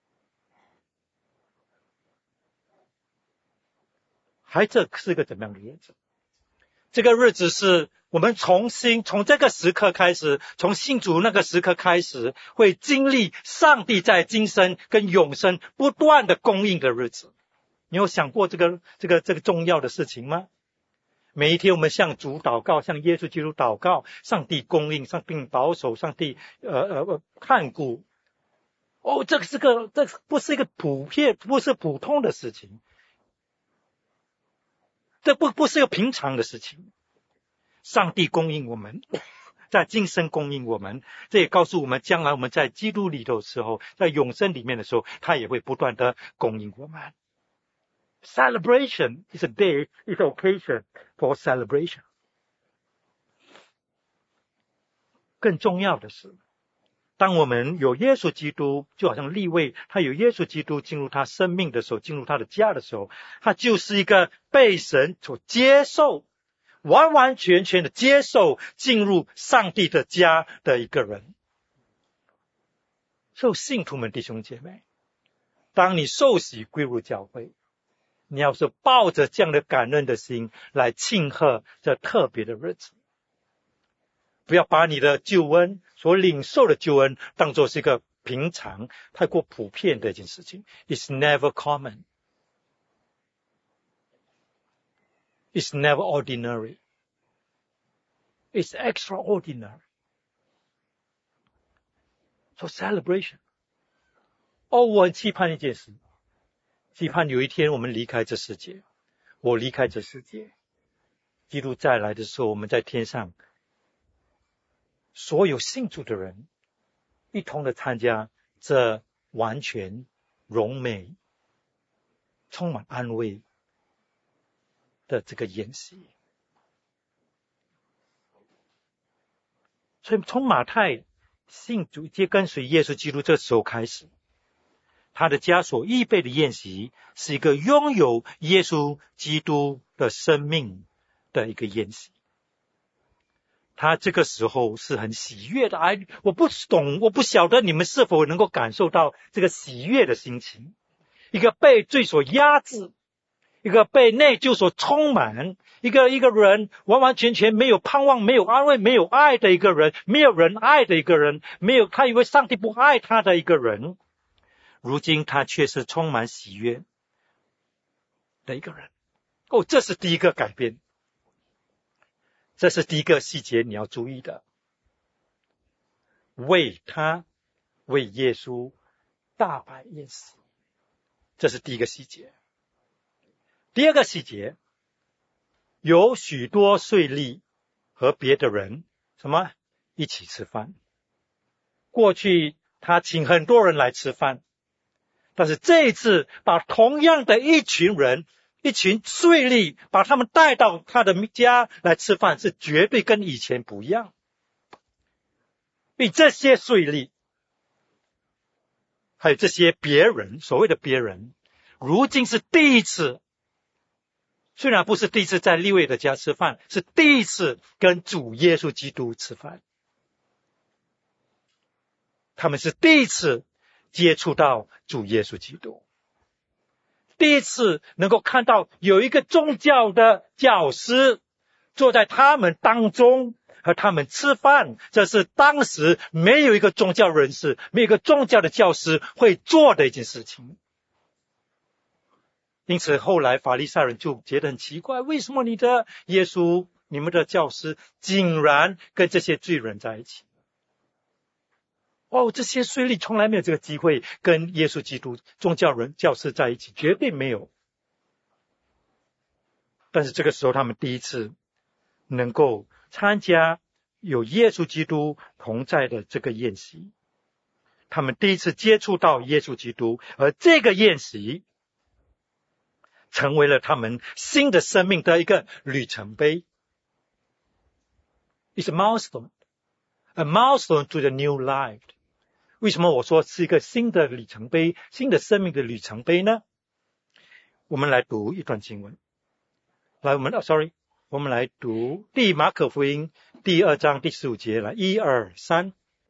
这是个怎么样的日子？这个日子是我们从这个时刻开始，从信主那个时刻开始，会经历上帝在今生跟永生不断的供应的日子。你有想过这个重要的事情吗？每一天我们向主祷告，向耶稣基督祷告，上帝供应，上帝保守，上帝看顾。这不是一个不是普通的事情，这不是一个平常的事情。上帝供应我们，在今生供应我们，这也告诉我们将来我们在基督里头的时候，在永生里面的时候，他也会不断的供应我们。Celebration is a day, is an occasion for celebration。 更重要的是，当我们有耶稣基督，就好像利未他有耶稣基督进入他生命的时候，进入他的家的时候，他就是一个被神所接受，完完全全的接受进入上帝的家的一个人。所以信徒们弟兄姐妹，当你受洗归入教会，你要是抱着这样的感恩的心来庆贺这特别的日子，不要把你的救恩所领受的救恩当作是一个平常太过普遍的一件事情。 It's never common. It's never ordinary. It's extraordinary. So celebration. 我很期盼一件事，期盼有一天我们离开这世界，我离开这世界，基督再来的时候，我们在天上所有信主的人一同的参加这完全荣美充满安慰的这个筵席。所以从马太信主接跟随耶稣基督这时候开始，他的家所预备的宴席是一个拥有耶稣基督的生命的一个宴席。他这个时候是很喜悦的。我不晓得你们是否能够感受到这个喜悦的心情。一个被罪所压制，一个被内疚所充满，一个人完完全全没有盼望，没有安慰，没有爱的一个人，没有人爱的一个人，他以为上帝不爱他的一个人，如今他却是充满喜悦的一个人。这是第一个改变，这是第一个细节你要注意的。为耶稣大摆宴席，这是第一个细节。第二个细节，有许多税吏和别的人一起吃饭。过去他请很多人来吃饭，但是这一次把同样的一群税吏把他们带到他的家来吃饭，是绝对跟以前不一样。因为这些税吏还有这些别人，所谓的别人，如今是第一次，虽然不是第一次在利未的家吃饭，是第一次跟主耶稣基督吃饭。他们是第一次接触到主耶稣基督，第一次能够看到有一个宗教的教师坐在他们当中和他们吃饭，这是当时没有一个宗教人士，没有一个宗教的教师会做的一件事情。因此后来法利赛人就觉得很奇怪，为什么你的耶稣，你们的教师竟然跟这些罪人在一起？这些税吏从来没有这个机会跟耶稣基督宗教人教师在一起，绝对没有。但是这个时候他们第一次能够参加有耶稣基督同在的这个宴席，他们第一次接触到耶稣基督，而这个宴席成为了他们新的生命的一个里程碑。It's a milestone to the new life。为什么我说是一个新的里程碑，新的生命的里程碑呢？我们来读一段经文。我们来读第马可福音第2章第15节，来1、2、3。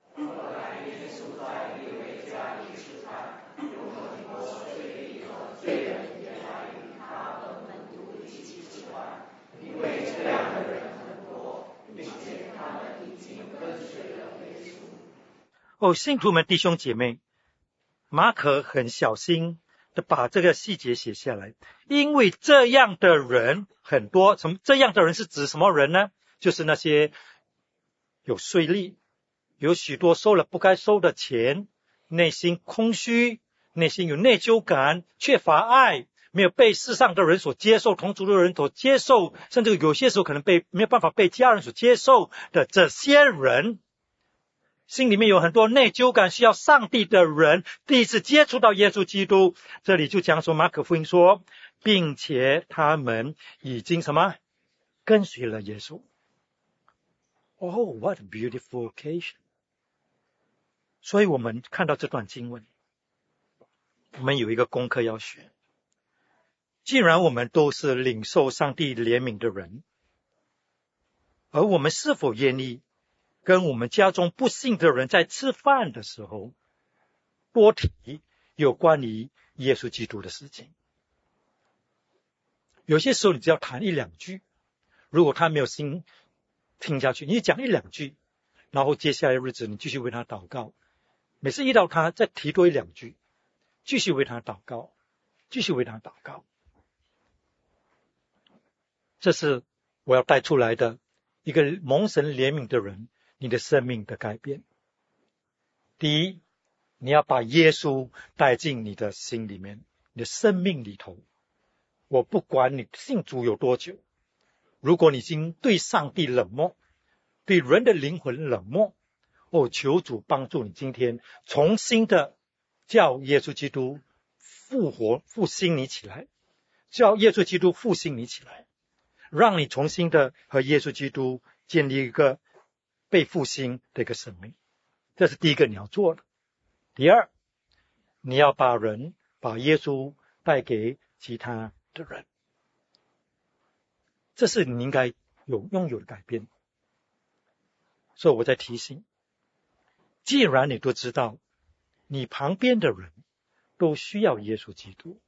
信徒们弟兄姐妹，马可很小心的把这个细节写下来，因为这样的人很多。这样的人是指什么人呢？就是那些有税吏，有许多收了不该收的钱，内心空虚，内心有内疚感，缺乏爱，没有被世上的人所接受，同族的人所接受，甚至有些时候可能没有办法被家人所接受的这些人，心里面有很多内疚感，需要上帝的人，第一次接触到耶稣基督。这里就讲说，马可福音说，并且他们已经什么跟随了耶稣。what a beautiful occasion。 所以我们看到这段经文，我们有一个功课要学。既然我们都是领受上帝怜悯的人，而我们是否愿意跟我们家中不信的人在吃饭的时候多提有关于耶稣基督的事情？有些时候你只要谈1、2句，如果他没有心听下去，你讲1、2句，然后接下来的日子你继续为他祷告，每次遇到他再提多1、2句，继续为他祷告，继续为他祷告。这是我要带出来的一个蒙神怜悯的人，你的生命的改变。第一，你要把耶稣带进你的心里面，你的生命里头。我不管你信主有多久，如果你已经对上帝冷漠，对人的灵魂冷漠，求主帮助你今天重新的叫耶稣基督复兴你起来，叫耶稣基督复兴你起来，让你重新的和耶稣基督建立一个被复兴的一个生命。这是第一个你要做的。第二，你要把耶稣带给其他的人，这是你应该拥有的改变。所以我在提醒，既然你都知道你旁边的人都需要耶稣基督，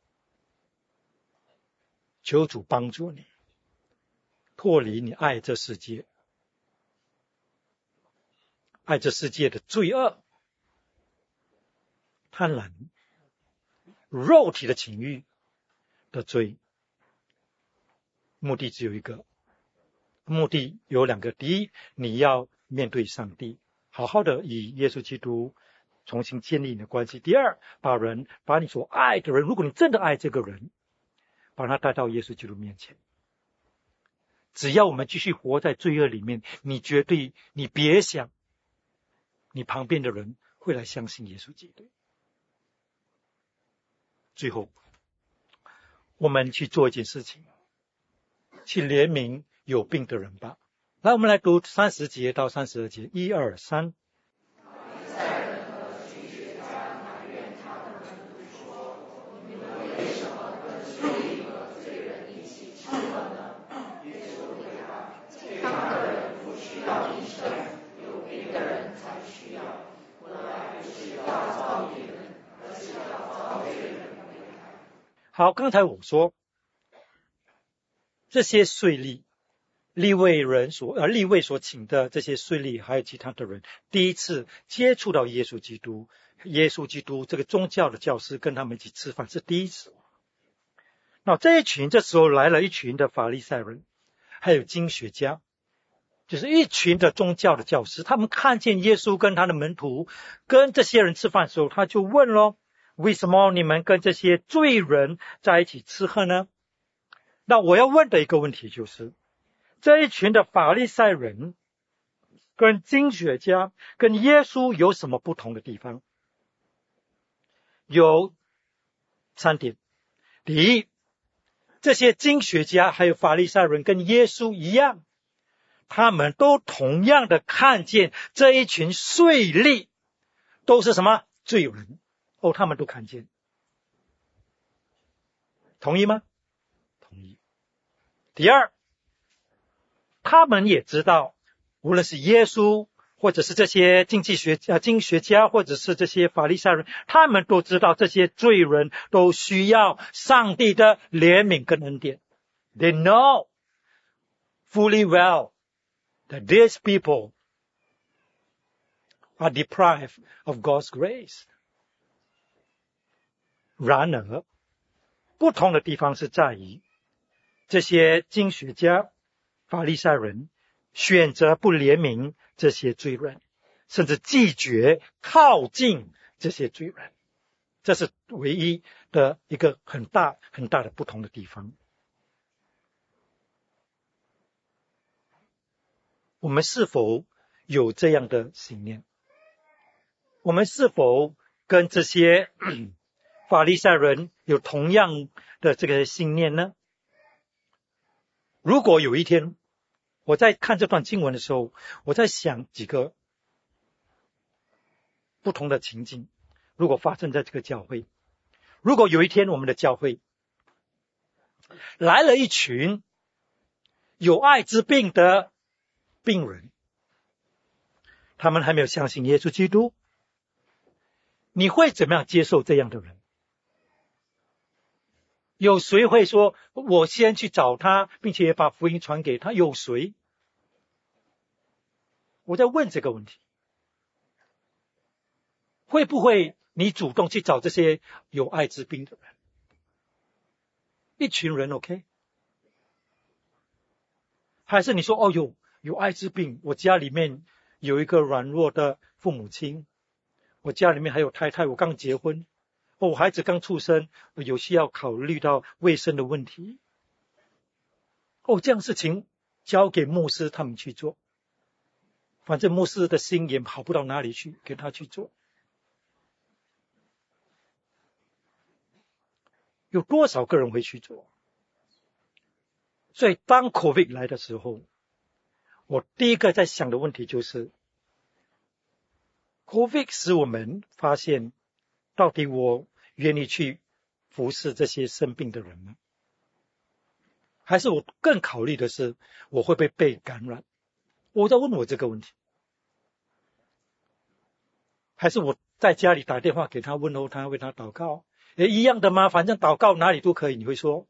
求主帮助你脱离你爱这世界的罪恶、贪婪、肉体的情欲的罪。目的只有一个，目的有2个。第一，你要面对上帝，好好的与耶稣基督重新建立你的关系。第二，把你所爱的人，如果你真的爱这个人，把他带到耶稣基督面前。只要我们继续活在罪恶里面，你别想你旁边的人会来相信耶稣基督。最后，我们去做一件事情，去怜悯有病的人吧。来，我们来读30节到32节，1、2、3。 好，刚才我说这些税吏，利未所请的这些税吏还有其他的人，第一次接触到耶稣基督，耶稣基督这个宗教的教师跟他们一起吃饭是第一次。那这时候来了一群的法利赛人，还有经学家，就是一群的宗教的教师，他们看见耶稣跟他的门徒跟这些人吃饭的时候，他就问咯，为什么你们跟这些罪人在一起吃喝呢？那我要问的一个问题就是，这一群的法利赛人跟经学家跟耶稣有什么不同的地方？有3点。第一，这些经学家还有法利赛人跟耶稣一样，他们都同样的看见这一群税吏都是什么？罪人。他们都看见。同意吗？同意。第二，他们也知道，无论是耶稣或者是这些经学家或者是这些法利赛人，他们都知道这些罪人都需要上帝的怜悯跟恩典。They know fully well that these people are deprived of God's grace. 然而，不同的地方是在于，这些经学家、法利赛人选择不怜悯这些罪人，甚至拒绝靠近这些罪人。这是唯一的一个很大的不同的地方。我们是否有这样的信念？我们是否跟这些法利赛人有同样的这个信念呢？如果有一天我在看这段经文的时候，我在想几个不同的情境，如果发生在这个教会，如果有一天我们的教会来了一群有艾滋病的病人，他们还没有相信耶稣基督，你会怎么样接受这样的人？有谁会说我先去找他，并且把福音传给他？有谁？我在问这个问题。会不会你主动去找这些有艾滋病的人？一群人 OK？ 还是你说有艾滋病，我家里面有一个软弱的父母亲，我家里面还有太太，我刚结婚，我孩子刚出生，有需要考虑到卫生的问题，这样事情交给牧师他们去做，反正牧师的心也好不到哪里去，给他去做。有多少个人会去做？所以当 COVID 来的时候，我第一个在想的问题就是 COVID 使我们发现，到底我愿意去服侍这些生病的人吗？还是我更考虑的是我会不会被感染？我在问我这个问题。还是我在家里打电话给他问候他，为他祷告，一样的吗？反正祷告哪里都可以，你会说。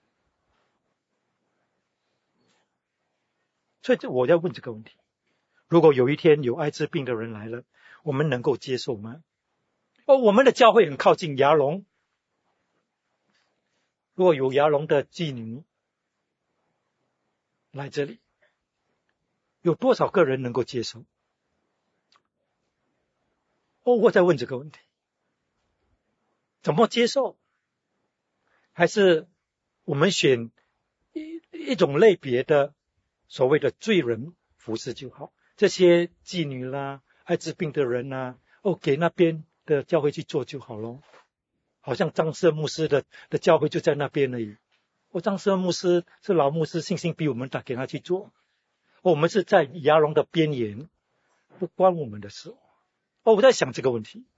所以我要问这个问题，如果有一天有艾滋病的人来了，我们能够接受吗？我们的教会很靠近牙龙，如果有牙龙的妓女来这里，有多少个人能够接受？我在问这个问题，怎么接受？还是我们选一种类别的所谓的罪人服侍就好？这些妓女啦、艾滋病的人啦，给那边的教会去做就好咯。好像张瑟牧师的教会就在那边而已。张瑟牧师是老牧师，信心比我们大，给他去做。我们是在牙龙的边缘，不关我们的事。我在想这个问题。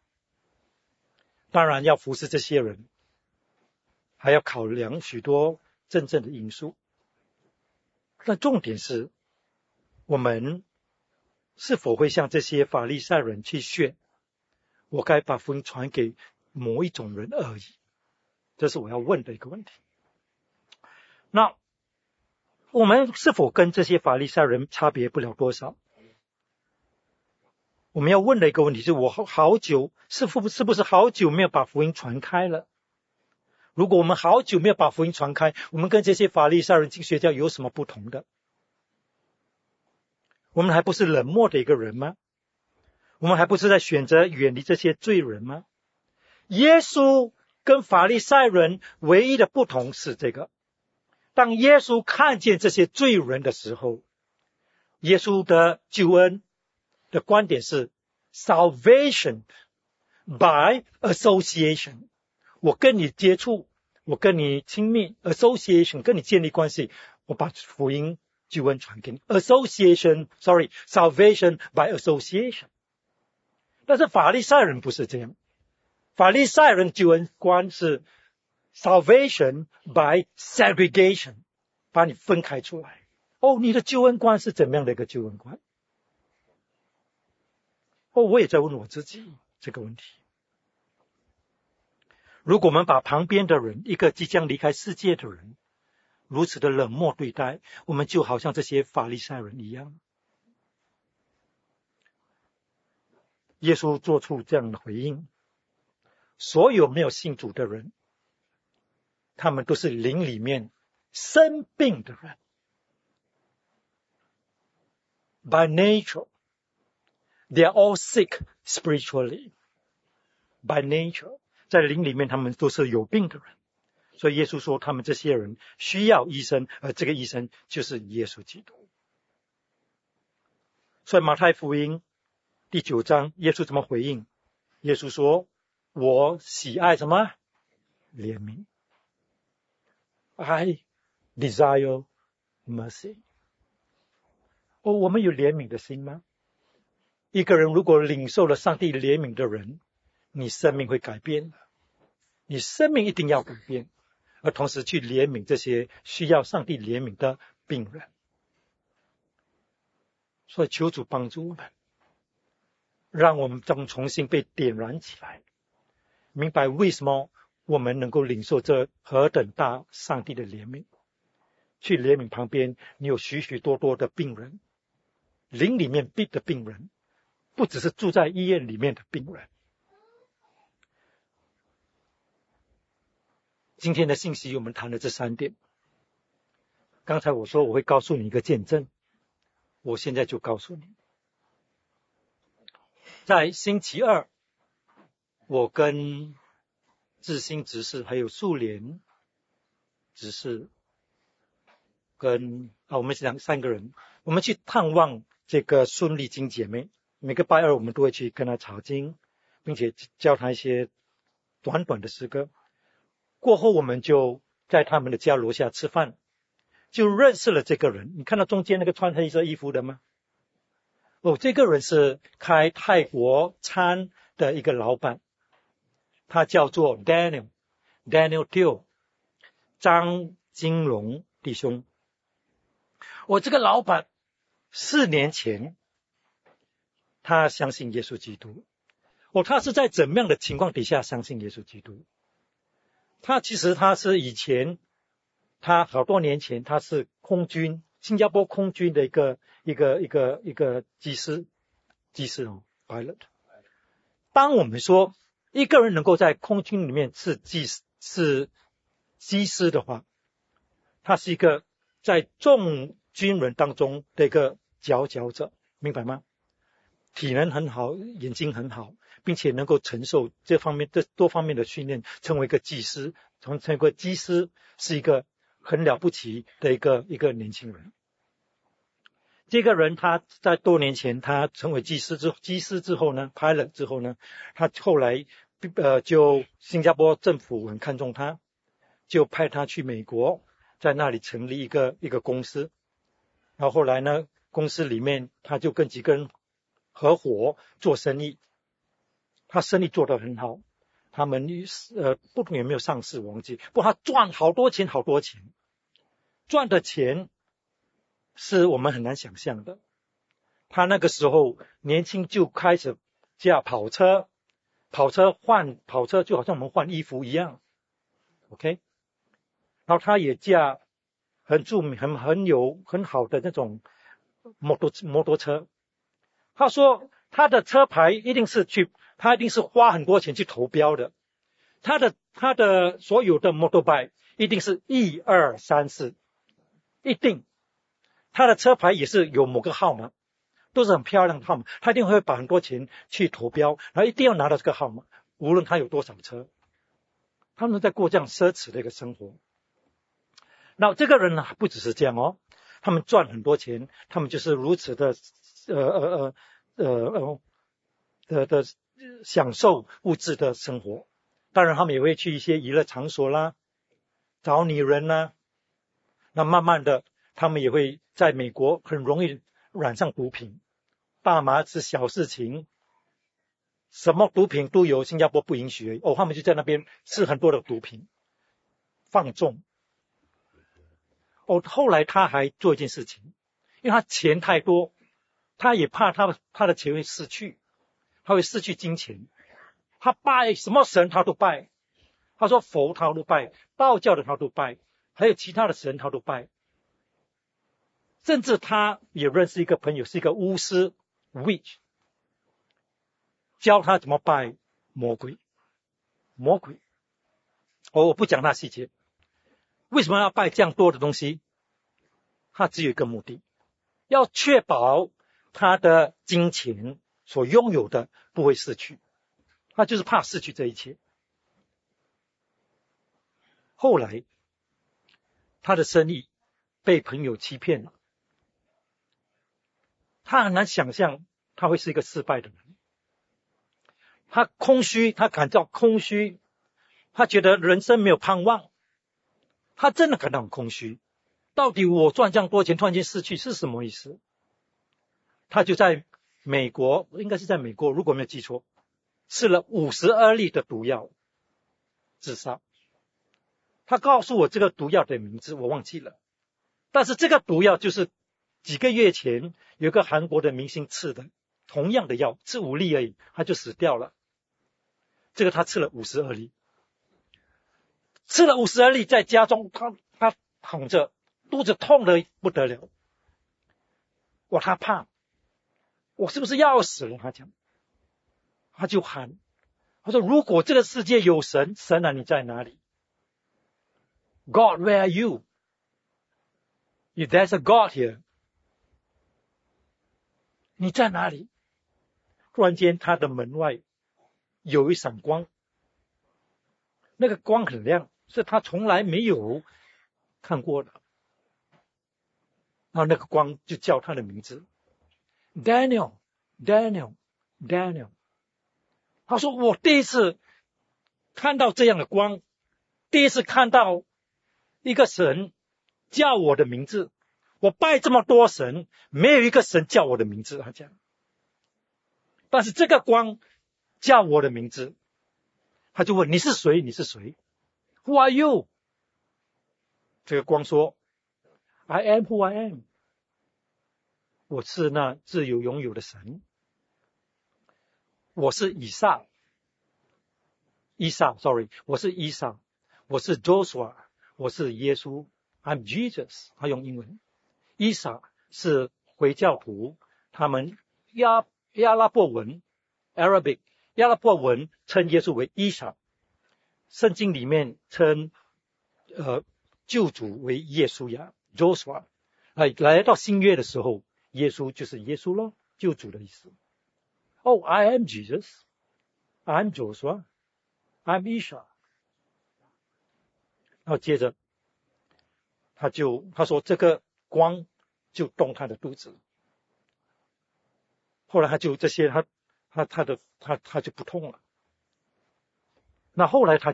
当然要服侍这些人，还要考量许多真正的因素。但重点是，我们是否会像这些法利赛人去选，我该把福音传给某一种人而已。 这是我要问的一个问题。那我们是否跟这些法利赛人差别不了多少？我们要问的一个问题是，我好久是不是好久没有把福音传开了？如果我们好久没有把福音传开，我们跟这些法利赛人进学校有什么不同的？我们还不是冷漠的一个人吗？我们还不是在选择远离这些罪人吗？耶稣跟法利赛人唯一的不同是这个，当耶稣看见这些罪人的时候，耶稣的救恩的观点是 salvation by association。我跟你接触，我跟你亲密 association， 跟你建立关系，我把福音救恩传给你 salvation by association。 但是法利赛人不是这样，法利赛人救恩观是 salvation by segregation， 把你分开出来。你的救恩观是怎么样的一个救恩观？我也在问我自己这个问题。如果我们把旁边的人，一个即将离开世界的人，如此的冷漠对待，我们就好像这些法利赛人一样。耶稣做出这样的回应，所有没有信主的人，他们都是灵里面生病的人。By nature, they are all sick spiritually. By nature, 在灵里面他们都是有病的人。所以耶稣说他们这些人需要医生，而这个医生就是耶稣基督。所以马太福音第9章，耶稣怎么回应？耶稣说，我喜爱什么？怜悯。I desire mercy。我们有怜悯的心吗？一个人如果领受了上帝怜悯的人，你生命会改变的，你生命一定要改变，而同时去怜悯这些需要上帝怜悯的病人。所以求主帮助我们，让我们重新被点燃起来，明白为什么我们能够领受这何等大上帝的怜悯，去怜悯旁边你有许许多多的病人，灵里面病的病人，不只是住在医院里面的病人。今天的信息我们谈了这3点。刚才我说我会告诉你一个见证，我现在就告诉你。在星期2，我跟志兴执事还有素莲执事跟我们3个人，我们去探望这个孙丽晶姐妹。每个拜2我们都会去跟她查经，并且教她一些短短的诗歌。过后我们就在他们的家楼下吃饭，就认识了这个人。你看到中间那个穿黑色衣服的吗？这个人是开泰国餐的一个老板，他叫做 Daniel Teo 张金龙弟兄。这个老板4年前他相信耶稣基督。他是在怎么样的情况底下相信耶稣基督？其实他是以前，他好多年前他是空军，新加坡空军的一个机师pilot。当我们说一个人能够在空军里面是机师的话，他是一个在众军人当中的一个佼佼者，明白吗？体能很好，眼睛很好，并且能够承受这多方面的训练，成为一个技师。成为一个技师是一个很了不起的一个年轻人。这个人他在多年前他成为技师之后呢 ，pilot 之后呢，他后来就新加坡政府很看重他，就派他去美国，在那里成立一个公司。然后后来呢，公司里面他就跟几个人合伙做生意，他生意做得很好。他们不懂有没有上市忘记，不过他赚好多钱，赚的钱是我们很难想象的。他那个时候年轻就开始驾跑车就好像我们换衣服一样。 OK， 然后他也驾很著名、很好的那种摩托车。他说他的车牌他一定是花很多钱去投标的。他的所有的 motorbike 一定是1、2、3、4，一定。他的车牌也是有某个号码，都是很漂亮的号码，他一定会把很多钱去投标，然后一定要拿到这个号码，无论他有多少车。他们在过这样奢侈的一个生活。那这个人呢，不只是这样哦，他们赚很多钱，他们就是如此的享受物质的生活。当然他们也会去一些娱乐场所啦，找女人啦。那慢慢的他们也会在美国很容易染上毒品，大麻是小事情，什么毒品都有，新加坡不允许他们就在那边吃很多的毒品，放纵。后来他还做一件事情，因为他钱太多，他也怕他的钱会失去，他会失去金钱。他拜什么神他都拜，他说佛他都拜，道教的他都拜，还有其他的神他都拜。甚至他也认识一个朋友，是一个巫师 witch， 教他怎么拜魔鬼。我不讲那细节。为什么要拜这样多的东西？他只有一个目的，要确保他的金钱所拥有的不会失去，他就是怕失去这一切。后来他的生意被朋友欺骗了，他很难想象他会是一个失败的人。他空虚，他感到空虚，他觉得人生没有盼望，他真的感到很空虚。到底我赚这样多钱突然间失去是什么意思？他就在美国，应该是在美国，如果没有记错，吃了52粒的毒药自杀。他告诉我这个毒药的名字我忘记了，但是这个毒药就是几个月前有个韩国的明星吃的同样的药，吃5粒而已，他就死掉了。这个他吃了52粒，吃了52粒，在家中他躺着，肚子痛得不得了。他怕我是不是要死了，他就喊，他说如果这个世界有神，神啊你在哪里？ God, where are you? If there's a God here, 你在哪里？突然间他的门外有一闪光，那个光很亮，是他从来没有看过的。然后那个光就叫他的名字 Daniel。 他说我第一次看到这样的光，第一次看到一个神叫我的名字，我拜这么多神，没有一个神叫我的名字，他讲。但是这个光叫我的名字，他就问你是谁？你是谁？ Who are you？ 这个光说 I am who I am， 我是那自由拥有的神，我是以撒，我是以撒，我是 Joshua， 我是耶稣， I'm Jesus。 他用英文，以撒是回教徒，他们阿拉伯文 Arabic， 阿拉伯文称耶稣为以撒，圣经里面称救主为耶稣呀 Joshua。 来到新约的时候，耶稣就是耶稣咯，救主的意思。I am Jesus， I'm Joshua， I'm Isha。 然后接着他说这个光就动他的肚子，后来他就这些他就不痛了。那后来他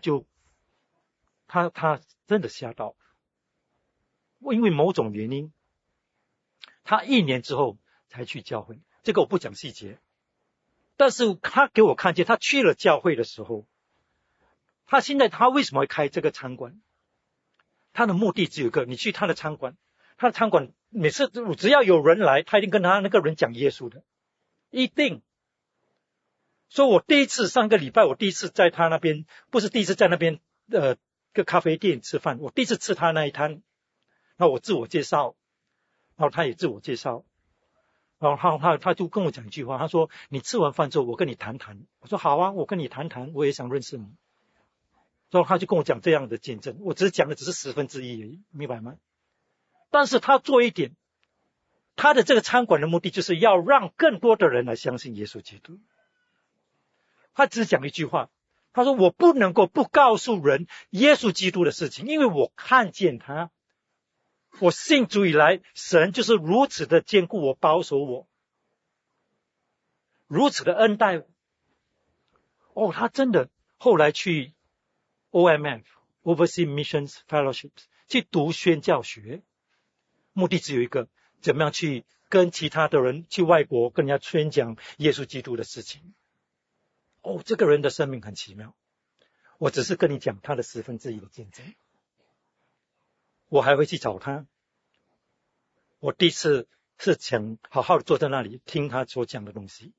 真的吓到，因为某种原因他1年之后才去教会，这个我不讲细节。但是他给我看见他去了教会的时候，现在他为什么会开这个餐馆？他的目的只有一个，你去他的餐馆每次只要有人来，他一定跟他那个人讲耶稣的，一定。所以我上个礼拜我第一次在他那边，不是第一次在那边个咖啡店吃饭，我第一次吃他那一摊，那我自我介绍，然后他也自我介绍，然后他就跟我讲一句话，他说你吃完饭之后我跟你谈谈，我说好啊，我跟你谈谈，我也想认识你。然后他就跟我讲这样的见证，我只是讲的只是1/10而已，明白吗？但是他做一点，他的这个餐馆的目的就是要让更多的人来相信耶稣基督。他只讲一句话，他说我不能够不告诉人耶稣基督的事情，因为我看见他，我信主以来，神就是如此的坚固我，保守我，如此的恩待我。他真的后来去 OMF Overseas Missions Fellowships 去读宣教学，目的只有一个，怎么样去跟其他的人去外国跟人家宣讲耶稣基督的事情。这个人的生命很奇妙，我只是跟你讲他的1/10的见证。我还会去找他，我第一次是想好好的坐在那里听他所讲的东西。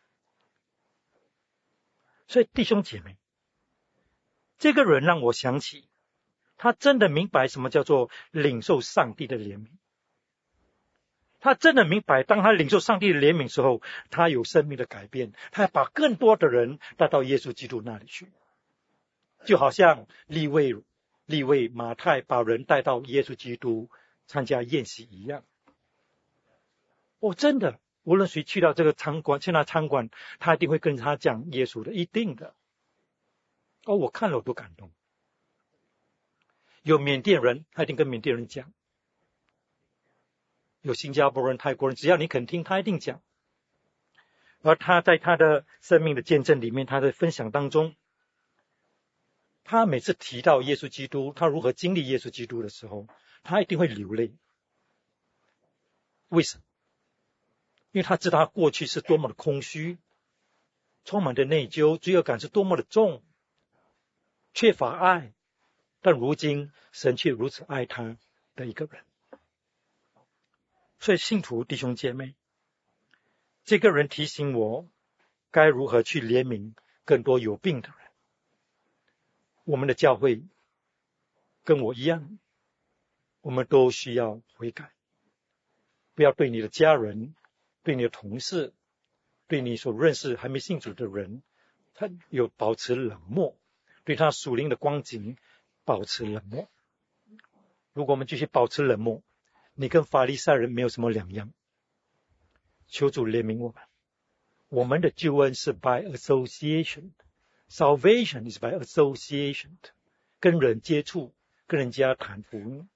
所以弟兄姐妹，这个人让我想起他真的明白什么叫做领受上帝的怜悯。他真的明白，当他领受上帝的怜悯之后，他有生命的改变，他要把更多的人带到耶稣基督那里去，就好像利未马太把人带到耶稣基督参加宴席一样。真的，无论谁去到这个餐馆，去那餐馆，他一定会跟他讲耶稣的，一定的。我看了我都感动。有缅甸人，他一定跟缅甸人讲。有新加坡人、泰国人，只要你肯听，他一定讲。而他在他的生命的见证里面，他的分享当中，他每次提到耶稣基督，他如何经历耶稣基督的时候，他一定会流泪。为什么？因为他知道他过去是多么的空虚，充满着内疚，罪恶感是多么的重，缺乏爱，但如今神却如此爱他的一个人。所以信徒弟兄姐妹，这个人提醒我该如何去怜悯更多有病的人。我们的教会跟我一样，我们都需要悔改，不要对你的家人、对你的同事、对你所认识还没信主的人，他有保持冷漠，对他属灵的光景保持冷漠。如果我们继续保持冷漠，你跟法利赛人没有什么两样。求主怜悯我们，我们的救恩是 by association， salvation is by association， 跟人接触，跟人家谈福音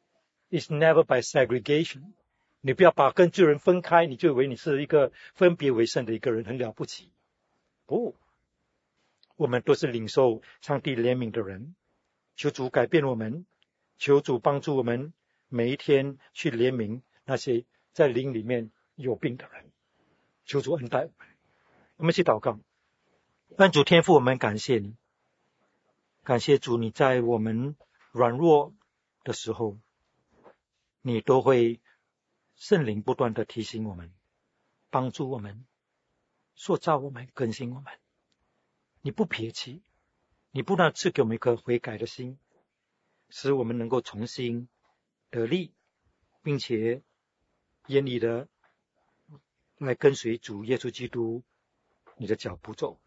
，is never by segregation。你不要把跟罪人分开，你就以为你是一个分别为圣的一个人，很了不起。不，我们都是领受上帝怜悯的人。求主改变我们，求主帮助我们每一天去怜悯那些在灵里面有病的人。求主恩待我们。我们一起祷告。恩主天父，我们感谢你，感谢主，你在我们软弱的时候，你都会圣灵不断的提醒我们，帮助我们，塑造我们，更新我们。你不撇弃，你不但赐给我们一颗悔改的心，使我们能够重新得力，并且严厉的来跟随主耶稣基督你的脚步走。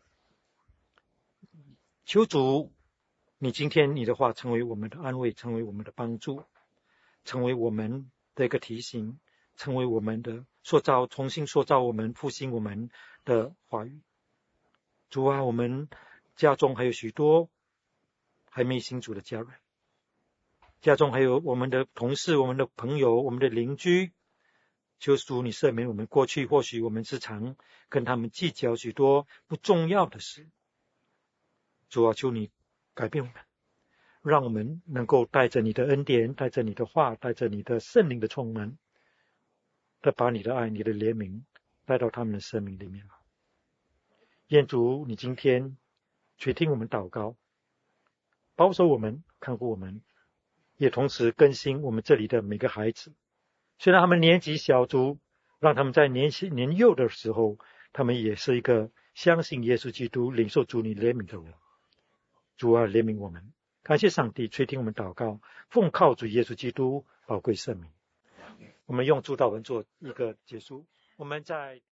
求主，你今天你的话成为我们的安慰，成为我们的帮助，成为我们的一个提醒，成为我们的塑造，重新塑造我们，复兴我们的话语。主啊，我们家中还有许多还没信主的家人，家中还有我们的同事、我们的朋友、我们的邻居，求主你赦免我们过去或许我们时常跟他们计较许多不重要的事。主啊，求你改变我们，让我们能够带着你的恩典，带着你的话，带着你的圣灵的充满，的把你的爱、你的怜悯带到他们的生命里面。愿主你今天垂听我们祷告，保守我们，看顾我们，也同时更新我们这里的每个孩子。虽然他们年纪小，主让他们在年幼的时候，他们也是一个相信耶稣基督、领受主你怜悯的人。主啊，怜悯我们， 感谢上帝垂听我们祷告，奉靠主耶稣基督宝贵圣名。我们用主祷文做一个结束。我们在